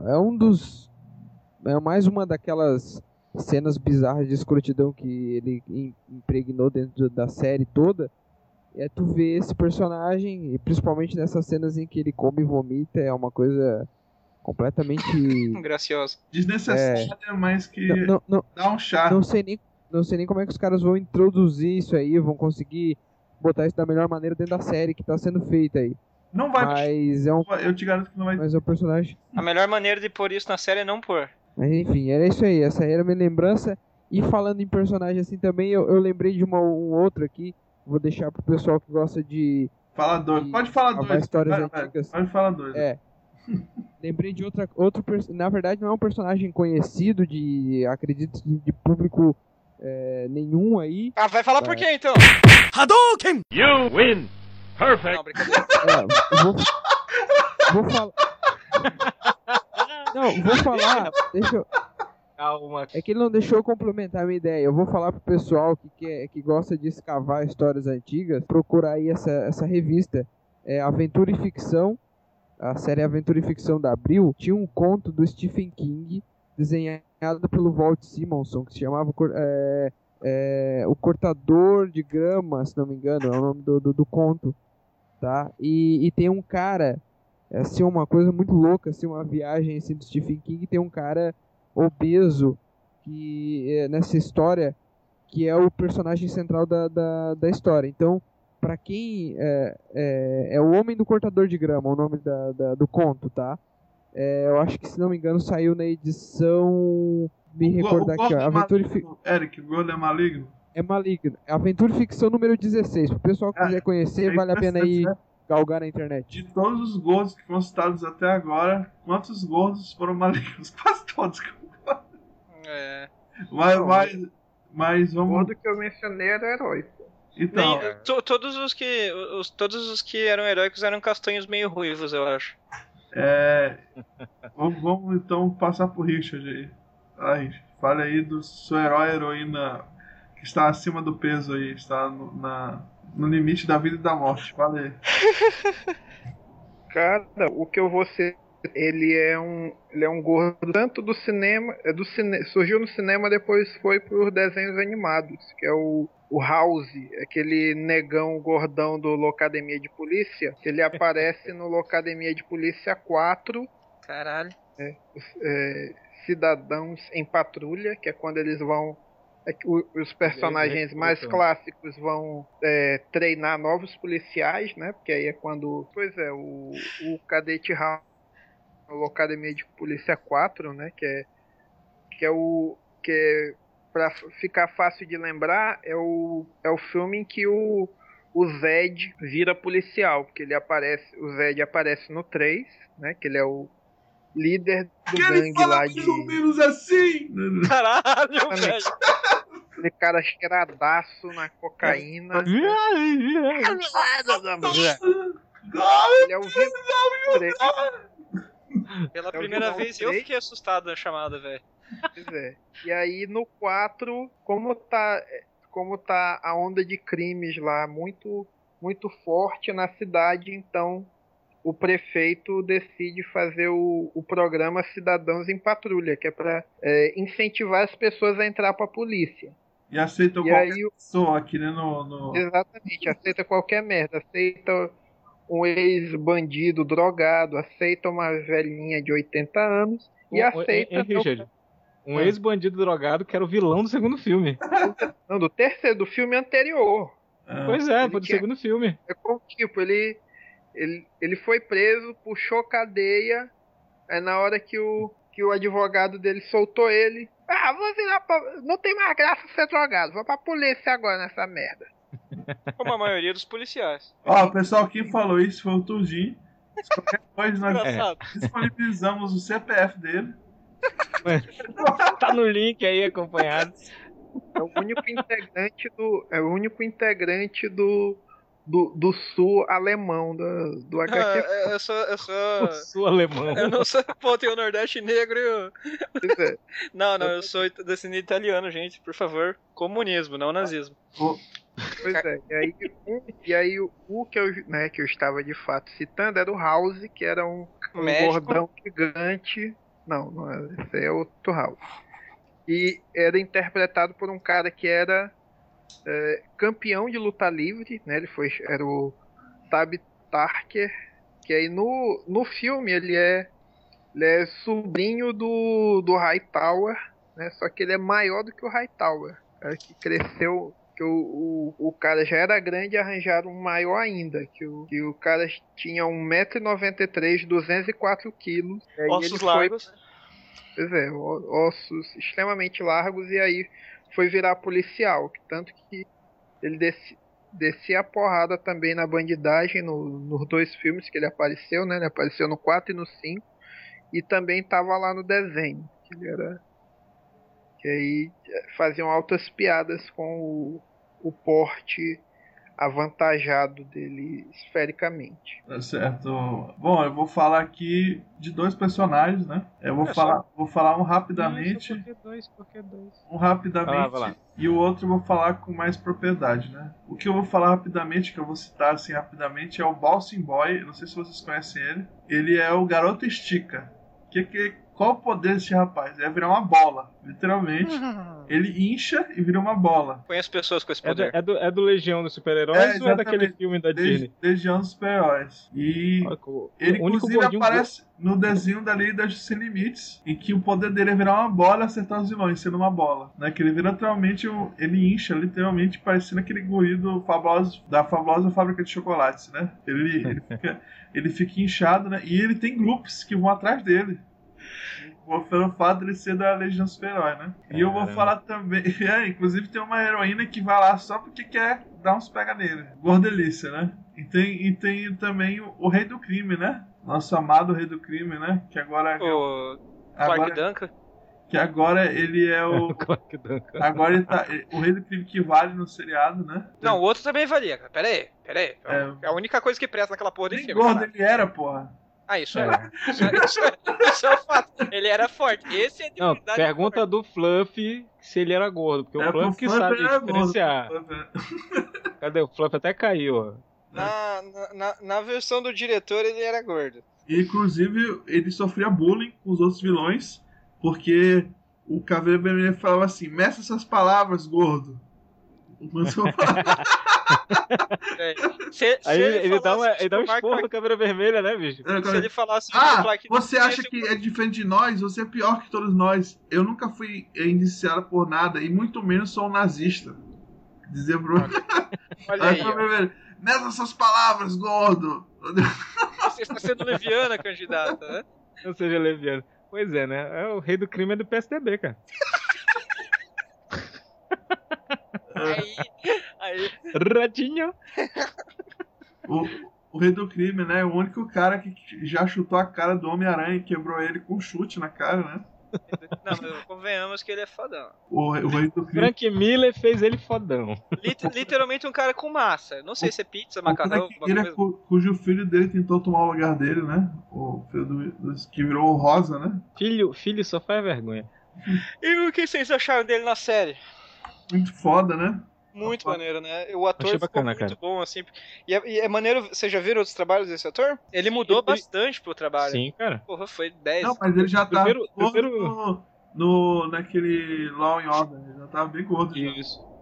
é mais uma daquelas cenas bizarras de escrotidão que ele impregnou dentro da série toda. É tu ver esse personagem, e principalmente nessas cenas em que ele come e vomita, é uma coisa completamente graciosa. Desnecessária, mas que dá um charme. Não sei nem como é que os caras vão introduzir isso aí, vão conseguir botar isso da melhor maneira dentro da série que tá sendo feita aí. Não vai, mas eu te garanto que não vai. Mas é um personagem. A melhor maneira de pôr isso na série é não pôr. Mas enfim, era isso aí. Essa aí era a minha lembrança. E falando em personagem assim também, eu lembrei de um outro aqui. Vou deixar pro pessoal que gosta de. Fala dois. Pode falar dois. Histórias antigas. Pode falar dois. Lembrei de outro personagem. Na verdade, não é um personagem conhecido acredito, de público nenhum aí. Ah, vai falar por quê então? Hadouken! You win! Perfect! Não, brincadeira. Vou falar. Não, vou falar. Deixa eu. Calma. É que ele não deixou eu complementar a minha ideia. Eu vou falar pro pessoal que gosta de escavar histórias antigas, procurar aí essa revista. Aventura e Ficção. A série Aventura e Ficção da Abril. Tinha um conto do Stephen King, desenhado pelo Walt Simonson, que se chamava O Cortador de Grama, se não me engano, é o nome do conto. Tá? E tem um cara, assim, uma coisa muito louca, assim, uma viagem assim, do Stephen King, tem um cara obeso que nessa história, que é o personagem central da história. Então, para quem é o Homem do Cortador de Grama, o nome do conto, tá? Eu acho que, se não me engano, saiu na edição... recordar aqui, ó. Eric, o gordo é maligno? É maligno. Aventura e Ficção número 16. Pro pessoal que quiser conhecer, vale a pena aí galgar na internet. De todos os gordos que foram citados até agora, quantos gordos foram malignos? Quase todos. Mas vamos... O gordo que eu mencionei era herói. Então... Todos os que eram heróicos eram castanhos meio ruivos, eu acho. Vamos então passar pro Richard aí. Fale aí do seu herói e heroína que está acima do peso aí, está no limite da vida e da morte. Fala aí. Cara, o que eu vou ser, ele é um gordo tanto do cinema, surgiu no cinema, depois foi por desenhos animados, que é o House, aquele negão gordão do Locademia de Polícia. Ele aparece no Locademia de Polícia 4. Caralho. Cidadãos em Patrulha, que é quando eles vão... os personagens mais clássicos vão treinar novos policiais, né? Porque aí é quando... Pois é, o Cadete House, a Academia de Polícia 4, né? Que é pra ficar fácil de lembrar, é o filme em que o Zed vira policial, porque o Zed aparece no 3, né? Que ele é o líder do gangue lá de... mais ou menos assim! Caralho, velho! Aquele cara cheiradaço na cocaína. Ele é o Pela primeira vez eu fiquei assustado na chamada, velho. Pois é. E aí no 4, como tá a onda de crimes lá muito, muito forte na cidade, então o prefeito decide fazer o programa Cidadãos em Patrulha, que é para incentivar as pessoas a entrar para a polícia. E aceita qualquer pessoa aqui, né? Exatamente, aceita qualquer merda. Aceita um ex-bandido drogado aceita uma velhinha de 80 anos e aceita... Richard, um ex-bandido drogado que era o vilão do segundo filme. Não, do terceiro, do filme anterior. Pois é, foi do segundo filme. É como tipo, ele foi preso, puxou cadeia, aí na hora que o advogado dele soltou ele, vou virar não tem mais graça ser drogado, vou pra polícia agora nessa merda. Como a maioria dos policiais. Ó, o pessoal que falou isso foi o Tudinho. Qualquer coisa nós Engraçado. disponibilizamos o CPF dele. Tá no link aí acompanhado. É o único integrante do sul alemão do HQ. Eu sou. O sul alemão. Eu não sou. Pô, tem o Nordeste negro e o. Pois é. Não, eu sou descendente italiano, gente, por favor. Comunismo, não nazismo. Pois é, e aí o que eu estava de fato citando era o House, que era um gordão gigante. Não é, esse é outro House. E era interpretado por um cara que era campeão de luta livre, né? Era o Tab Tarker, que aí no filme ele é sobrinho do Hightower, né? Só que ele é maior do que o Hightower, cara que cresceu. Que o cara já era grande e arranjaram um maior ainda. Que o cara tinha 1,93 m, 204 kg. Ossos largos. Pois é, ossos extremamente largos. E aí foi virar policial. Tanto que ele descia a porrada também na bandidagem nos 2 filmes que ele apareceu, né? Ele apareceu no 4 e no 5. E também estava lá no desenho. Que ele era... Que aí faziam altas piadas com o porte avantajado dele esfericamente. Tá certo. Bom, eu vou falar aqui de 2 personagens, né? Eu vou falar um rapidamente. Por que dois? Um rapidamente. Vai lá. E o outro eu vou falar com mais propriedade, né? O que eu vou falar rapidamente, que eu vou citar assim rapidamente, é o Bouncing Boy. Não sei se vocês conhecem ele. Ele é o garoto estica. Qual o poder desse rapaz? É virar uma bola, literalmente. Ele incha e vira uma bola. Conheço pessoas com esse poder. É do Legião dos Super-Heróis ou é daquele filme da Disney? Legião dos Super-Heróis. E ele inclusive aparece no desenho da Lei da Justiça Sem Limites, em que o poder dele é virar uma bola e acertar os vilões, sendo uma bola. Né? Que ele vira literalmente, ele incha literalmente, parecendo aquele guri da fabulosa fábrica de chocolates, né? Ele fica inchado, né? E ele tem grupos que vão atrás dele. Pelo fato de ele ser da Legião Super-Herói, né? E eu vou falar também... inclusive tem uma heroína que vai lá só porque quer dar uns pega nele. Gordelícia, né? E tem também o Rei do Crime, né? Nosso amado Rei do Crime, né? Que agora... O Clark Duncan. Que agora ele é o... Agora ele tá... O Rei do Crime que vale no seriado, né? Não, o outro também valia, cara. Pera aí. É a única coisa que presta naquela porra desse filme. Gordo ele era, porra. Isso isso é o fato. Ele era forte. Esse é de Não, pergunta do Fluff se ele era gordo, porque o Fluff que sabe diferenciar. Cadê o Fluff? Até caiu, ó. Na versão do diretor ele era gordo. E, inclusive, ele sofria bullying com os outros vilões, porque o Caveira Vermelha falava assim: meça essas palavras, gordo. Aí ele dá um esporro no Caveira Vermelha, né, bicho? Se ele falasse você acha que é diferente de nós? Você é pior que todos nós. Eu nunca fui indiciado por nada, e muito menos sou um nazista. Dizer pro... Olha aí, nessas suas palavras, gordo. Você está sendo leviana, candidata, né? Não seja leviano. Pois é, né? O Rei do Crime é do PSDB, cara. Aí. Ratinho. O Rei do Crime, né? O único cara que já chutou a cara do Homem-Aranha e quebrou ele com um chute na cara, né? Não, mas convenhamos que ele é fodão. O Rei do Crime... Frank Miller fez ele fodão. Literalmente um cara com massa. Não sei se é pizza, macarrão... Cujo filho dele tentou tomar o lugar dele, né? O filho que virou o Rosa, né? Filho só faz vergonha. E o que vocês acharam dele na série? Muito foda, né? Muito maneiro, né? O ator achei ficou bacana, muito cara. bom, assim. E é maneiro, vocês já viram outros trabalhos desse ator? Ele mudou bastante pro trabalho. Sim, cara. Porra, foi 10. Não, mas ele já tava Primeiro... naquele Law and Order. Ele já tava bem gordo. Isso.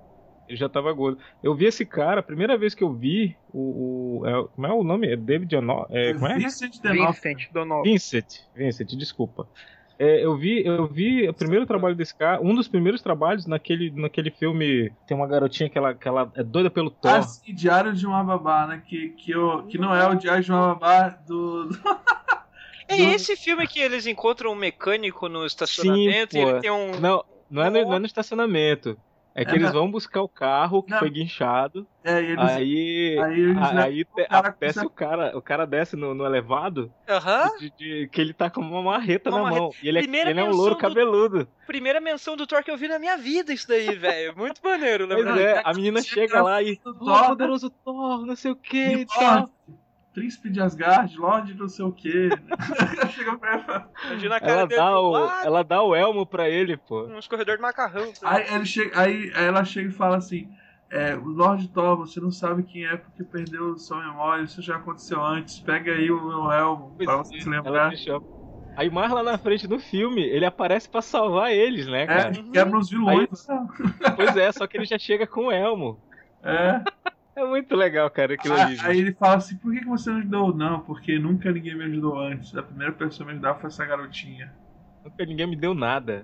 Ele já tava gordo. Eu vi esse cara, a primeira vez que eu vi como é o nome? É David O'Neill? Como é? Vincent D'Onofrio. Vincent, desculpa. Eu vi o primeiro trabalho desse cara, um dos primeiros trabalhos naquele filme. Tem uma garotinha que ela é doida pelo Thor. Ah, sim, Diário de uma Babá, né? Que não é o Diário de uma Babá do... É esse filme que eles encontram um mecânico no estacionamento. Sim, e ele tem um... Não é no estacionamento. É que eles vão buscar o carro que foi guinchado. Aí desce o cara desce no elevado. Que ele tá com uma marreta na mão. E ele é um louro cabeludo. Primeira menção do Thor que eu vi na minha vida, isso daí, velho. Muito maneiro, né? Pois é, a menina chega lá e. Poderoso Thor, não sei o que e tal. Príncipe de Asgard, Lorde não sei o que. Chega pra ela dá o elmo pra ele, pô. Uns corredores de macarrão. Aí ela chega e fala assim: o Lorde Thor, você não sabe quem é porque perdeu sua memória, isso já aconteceu antes. Pega aí o meu elmo pra você se lembrar. Aí mais lá na frente do filme, ele aparece pra salvar eles, né, cara? Quebra os vilões. Pois é, só que ele já chega com o elmo. É muito legal, cara, aquilo ali. Aí ele fala assim, por que você não ajudou? Não, porque nunca ninguém me ajudou antes. A primeira pessoa a me ajudar foi essa garotinha. Nunca ninguém me deu nada.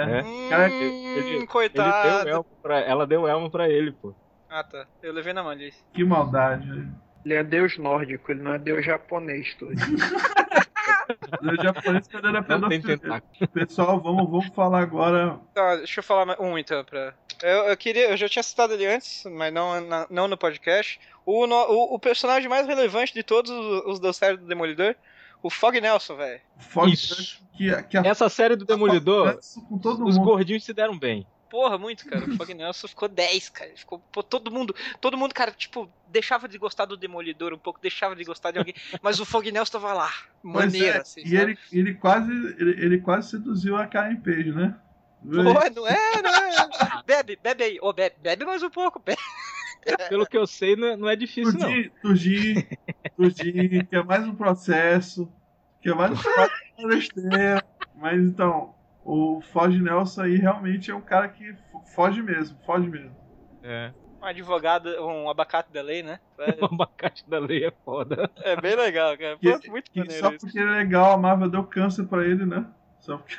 Coitado. Ela deu o elmo pra ele, pô. Ah, tá. Eu levei na mão disso. Que maldade, velho. Ele é deus nórdico, ele não é deus japonês, tudo. Deus japonês que era pedofilia. Pessoal, vamos falar agora... Tá, deixa eu falar então pra... Eu já tinha citado ele antes, mas não no podcast. O personagem mais relevante de todos os da série do Demolidor, o Fog Nelson, velho. Isso. Essa série do Demolidor, os gordinhos se deram bem. Porra, muito, cara. O Fog Nelson ficou 10, cara. Ficou, todo mundo, cara, tipo, deixava de gostar do Demolidor um pouco, deixava de gostar de alguém, mas o Fog Nelson tava lá. Maneiro, assim. E ele quase seduziu a Karen Page, né? Pô, não é. Bebe aí. Bebe mais um pouco, bebe. Pelo que eu sei, não é difícil, não. Turgir, que é mais um processo, que é mais um trabalho. Mas então, o Fog Nelson aí realmente é um cara que foge mesmo. É. Um advogado, um abacate da lei, né? O abacate da lei é foda. É bem legal, cara. Pô, muito maneiro só porque ele é legal, a Marvel deu câncer pra ele, né? Só porque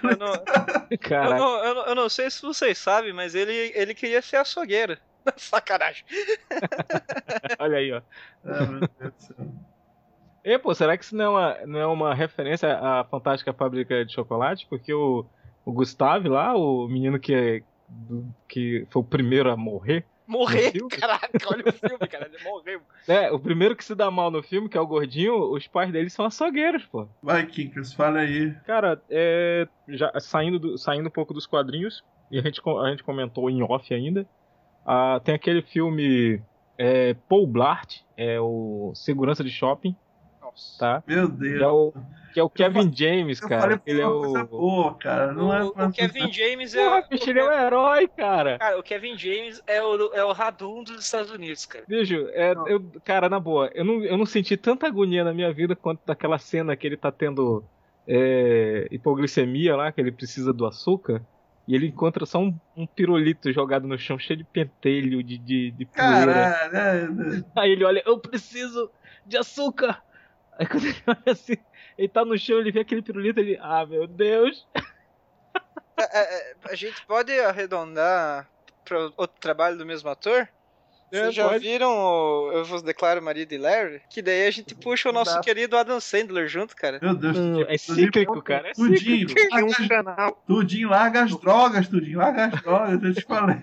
eu não sei se vocês sabem, mas ele queria ser açougueiro. Sacanagem. Olha aí, ó. Meu Deus do céu. Pô, será que isso não é uma referência à Fantástica Fábrica de Chocolate? Porque o Gustavo lá, o menino que foi o primeiro a morrer. Caraca, olha o filme, cara, ele morreu. O primeiro que se dá mal no filme, que é o gordinho, os pais dele são açougueiros, pô. Vai, Kinkas, fala aí. Cara, já saindo um pouco dos quadrinhos, e a gente comentou em off ainda, tem aquele filme Paul Blart, o Segurança de Shopping. Nossa. Tá? Meu Deus. Que é o Kevin James, cara. Ele é coisa boa, cara. O Kevin James ele é um herói, cara. Cara, o Kevin James é o Radum dos Estados Unidos, cara. Bicho, cara, na boa, eu não senti tanta agonia na minha vida quanto daquela cena que ele tá tendo hipoglicemia lá, que ele precisa do açúcar. E ele encontra só um pirulito jogado no chão, cheio de pentelho, de poeira. Aí ele olha, eu preciso de açúcar. Aí quando ele olha assim, ele tá no chão, ele vê aquele pirulito, ele... meu Deus! A gente pode arredondar para outro trabalho do mesmo ator? Vocês já viram Eu Vos Declaro Marido e Larry? Que daí a gente puxa o nosso querido Adam Sandler junto, cara. Meu Deus. É cíclico, cara. É cíclico. Tudinho, larga as drogas, eu te falei.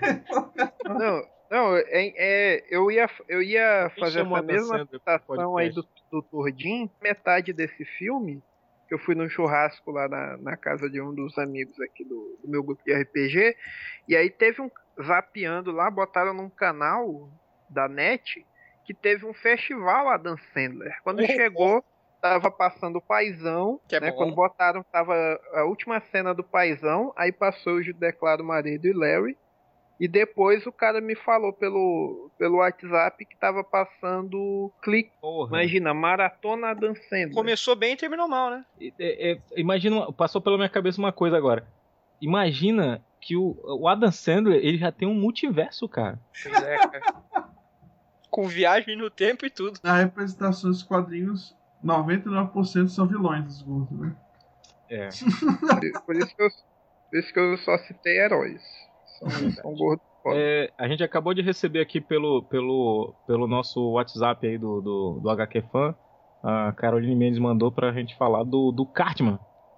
Eu ia fazer essa mesma citação aí do Turdin. Metade desse filme, eu fui num churrasco lá na casa de um dos amigos aqui do meu grupo de RPG, e aí teve zapeando lá, botaram num canal da NET, que teve um festival Adam Sandler. Quando chegou, tava passando o Paizão, né? Quando botaram, tava a última cena do Paizão, aí passou o Declaro Marido e Larry, e depois o cara me falou pelo WhatsApp que tava passando clique. Porra. Imagina, Maratona Adam Sandler. Começou bem e terminou mal, né? Imagina, passou pela minha cabeça uma coisa agora. imagina que o Adam Sandler, ele já tem um multiverso, cara. Pois é, cara. Com viagem no tempo e tudo. Na representação dos quadrinhos, 99% são vilões dos gordos, né? É. Por isso que eu só citei heróis. São gordos. A gente acabou de receber aqui pelo nosso WhatsApp aí do HQ Fan. A Caroline Mendes mandou pra gente falar do Cartman,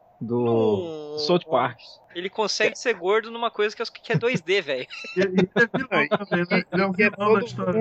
do South Park. Ele consegue ser gordo numa coisa que é 2D, velho. Ele é vilão também, né? Ele é o vilão da história.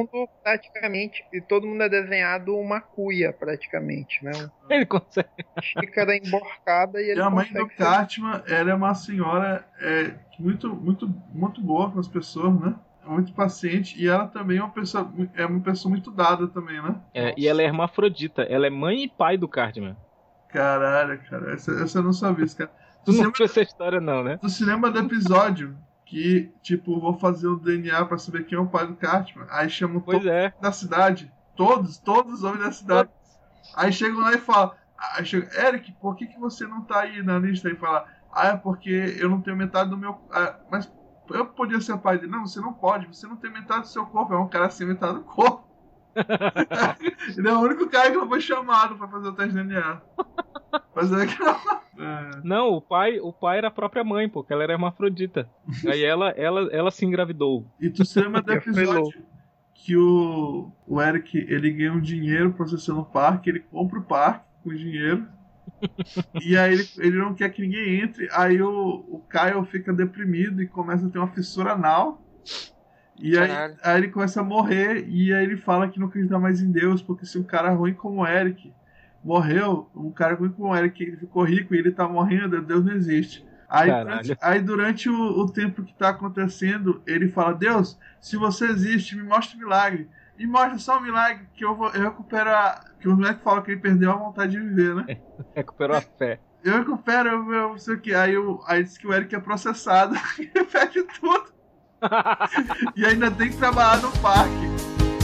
E todo mundo é desenhado uma cuia, praticamente, né? Ele consegue. Xícara emborcada e ele E a mãe consegue do Cartman, ela é uma senhora muito, muito, muito boa com as pessoas, né? Muito paciente, e ela também é uma pessoa muito dada também, né? E ela é hermafrodita, ela é mãe e pai do Cartman. Caralho, cara, essa eu não sabia, cara. Tu não viu essa história não, né? Tu se lembra do episódio que, tipo, vou fazer o DNA pra saber quem é o pai do Cartman, aí chamam todos da cidade, todos os homens da cidade, aí chegam lá e falam, Eric, por que você não tá aí na lista? Aí fala, é porque eu não tenho metade do meu... mas eu podia ser pai dele. Não, você não pode, você não tem metade do seu corpo, é um cara sem metade do corpo. Ele é o único cara que não foi chamado pra fazer o teste de DNA. Mas é que não. Não, o pai era a própria mãe, porque ela era hermafrodita. Aí ela se engravidou. E tu se lembra do episódio que o Eric, ele ganha um dinheiro pra você no parque, ele compra o parque com dinheiro. E aí ele não quer que ninguém entre. Aí o Kyle fica deprimido e começa a ter uma fissura anal. E aí ele começa a morrer. E aí ele fala que não acredita mais em Deus, porque se um cara ruim como o Eric morreu, um cara ruim como o Eric, ele ficou rico e ele tá morrendo, Deus não existe. Aí durante o tempo que tá acontecendo, ele fala, Deus, se você existe, me mostra um milagre. E mostra só um milagre que eu recupero que o moleque fala que ele perdeu a vontade de viver, né? Recuperou a fé. Eu recupero, eu não sei o que. Aí diz que o Eric é processado e repete tudo. E ainda tem que trabalhar no parque.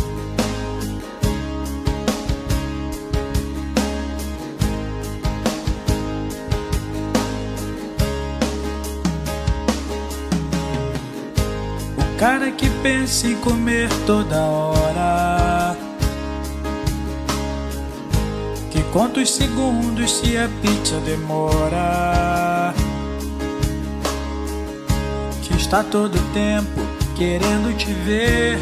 O cara que pensa em comer toda hora, que conta os segundos se a pizza demora, que está todo tempo querendo te ver,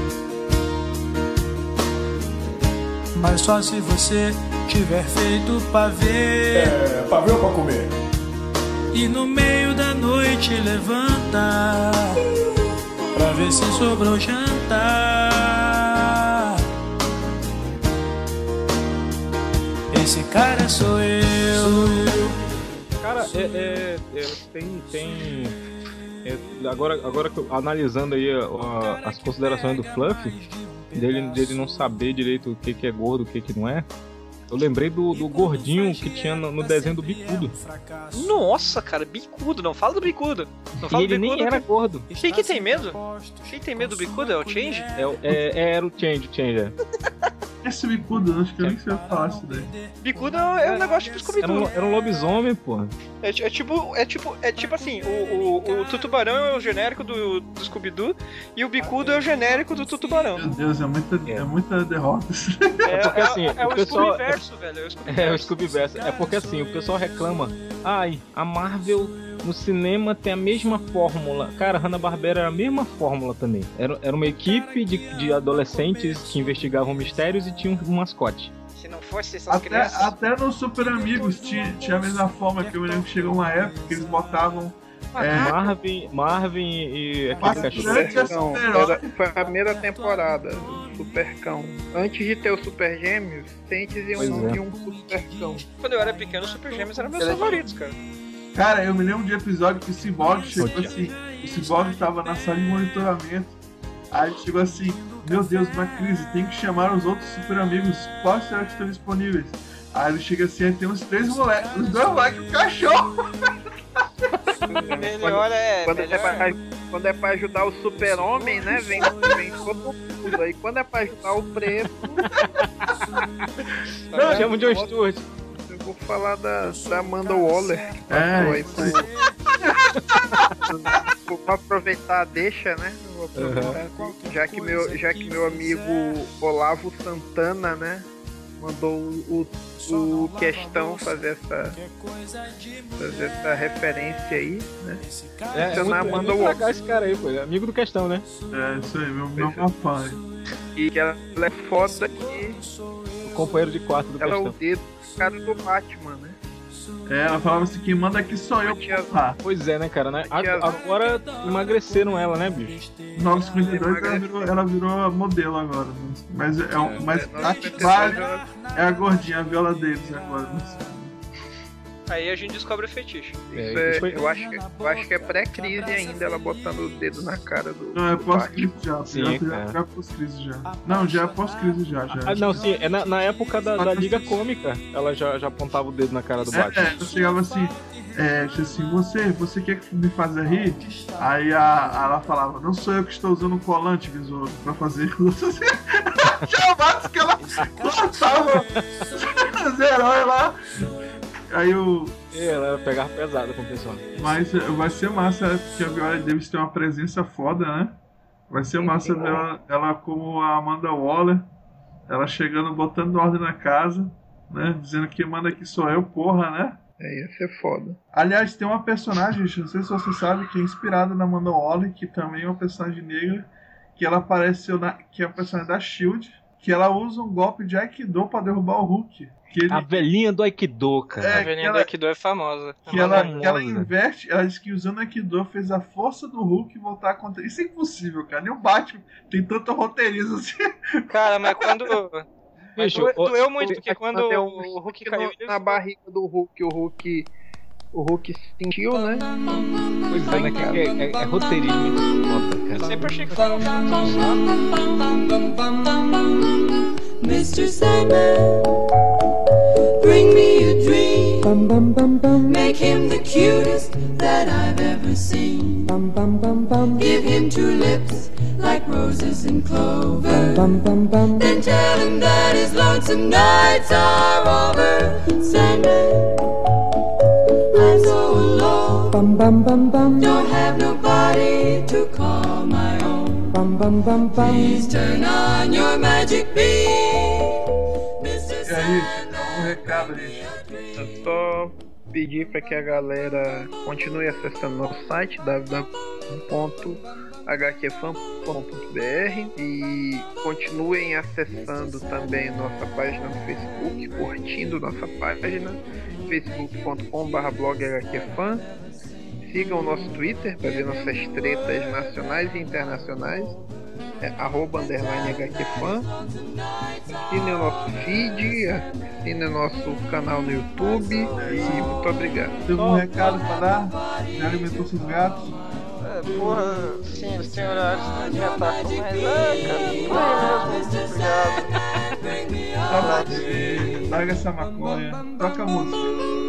mas só se você tiver feito pavê. Pavê ou pra comer? E no meio da noite levanta pra ver se sobrou jantar. Esse cara sou eu. Cara, agora analisando aí as considerações do Fluffy, dele não saber direito o que é gordo, o que não é. Eu lembrei do gordinho que tinha no desenho do Bicudo. Nossa, cara, Bicudo, não fala do Bicudo. Não fala e ele do Bicudo, nem era gordo. Quem que tem medo? Quem tem medo do Bicudo? É o Change? Era o Change. Esse Bicudo, acho que eu nem sei falar isso daí. Bicudo é um negócio tipo Scooby-Doo. Era um lobisomem, pô. É tipo assim, o Tutubarão é o genérico do Scooby-Doo e o Bicudo é o genérico do Tutubarão. Meu Deus, é muita derrota. Porque assim, o pessoal... Scooby-verso, velho. É o Scooby-verso. É porque assim, o pessoal reclama. Ai, a Marvel no cinema tem a mesma fórmula. Cara, Hanna-Barbera era a mesma fórmula também. Era uma equipe de adolescentes que investigavam mistérios e tinha um mascote. Se não fosse essas crianças... Até nos Super Amigos tinha a mesma forma, que eu me lembro que chegou uma época que eles botavam... Marvin e aquele cachorro. Foi a primeira temporada, o Supercão. Antes de ter o Super Gêmeos, Saints e um Supercão. Quando eu era pequeno, os Super Gêmeos eram meus favoritos, cara. Cara, eu me lembro de episódio que o Cyborg chegou assim, o Cyborg estava na sala de monitoramento, aí chegou assim, meu Deus, uma crise, tem que chamar os outros Super Amigos, quais será que estão disponíveis? Aí ele chega assim, aí tem uns 3 moleques, os 2 moleques e o cachorro! Quando é pra ajudar o Super-Homem, né, vem todo mundo, aí quando é pra ajudar o preto... Não, chama de John Stewart. Vou falar da Amanda Waller. Vou aproveitar, deixa, né? Vou aproveitar, já que meu amigo Olavo Santana, né, mandou o Questão fazer essa referência aí, né? É muito legal esse cara aí, pô. É amigo do Questão, né? É, isso aí, meu papai. E que ela é foda que O companheiro de quarto do ela é Questão. o dedo do cara do Batman, né? Ela falava assim, quem manda aqui sou eu, porra. Pois é, né, cara? Né? Agora emagreceram ela, né, bicho? 952 ela virou modelo agora. Mas a Ativar é a gordinha, a viola deles agora. Aí a gente descobre o fetiche. Eu acho que é pré-crise ainda, ela botando o dedo na cara do. Não, é pós-crise já. Sim, já é pós-crise já. Não, já é pós-crise já. Não, sim, é na época da Liga Cômica, ela já apontava o dedo na cara do Batman. Ela chegava assim, você quer me fazer rir? Aí ela falava, não sou eu que estou usando um colante, Besouro, pra fazer isso. Tinha vários que ela cortava os heróis lá. Aí ela pegava pesada com o pessoal. Mas vai ser massa, porque a Viola Davis tem uma presença foda, né? Vai ser massa ver ela como a Amanda Waller, ela chegando, botando ordem na casa, né? Dizendo que manda aqui sou eu, porra, né? Ia ser foda. Aliás, tem uma personagem, não sei se você sabe, que é inspirada na Amanda Waller, que também é uma personagem negra, que ela apareceu que é a personagem da SHIELD, que ela usa um golpe de Aikido pra derrubar o Hulk. A velhinha do Aikido, cara. A velhinha do Aikido é famosa. Que ela inverte, ela diz que usando Aikido fez a força do Hulk voltar a acontecer. Isso é impossível, cara. Nem o Batman tem tanto roteirismo assim. Cara, mas quando... Bicho, doeu muito, porque quando o Hulk caiu... Na barriga do Hulk, o Hulk sentiu, né? Pois é, né? É roteirismo. Foda, cara. Sempre achei que foi um filme. Mr. Sandman, bring me a dream. Make him the cutest that I've ever seen. Give him 2 lips like roses and clover. Then tell him that his lonesome nights are over. Sandman, I'm so alone. Don't have nobody to call my own. Please turn on your magic beam. E aí, dá um recado aí. Eu só pedir para que a galera continue acessando nosso site www.hqfan.br e continuem acessando também nossa página no Facebook, curtindo nossa página facebook.com/bloghqfan. Sigam o nosso Twitter para ver nossas tretas nacionais e internacionais. @_HQFan. Assinem o nosso feed, assinem o nosso canal no YouTube e muito obrigado. Teve um recado para dar? Já alimentou seus gatos? Porra, sim, eles têm horários de alimentar, mas cara, obrigado mesmo. Larga essa maconha, toca a música.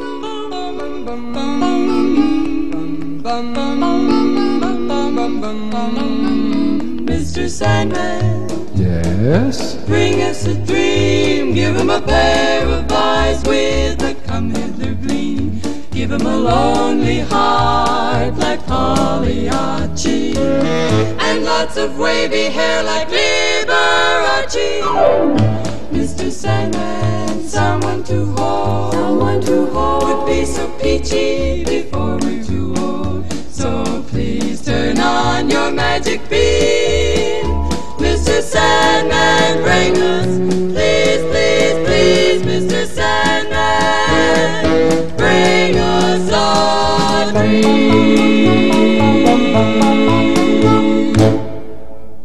Mr. Sandman, yes? Bring us a dream. Give him a pair of eyes with a come hither gleam. Give him a lonely heart like Pagliacci, and lots of wavy hair like Liberace. Mr. Sandman, someone to hold would be so peachy.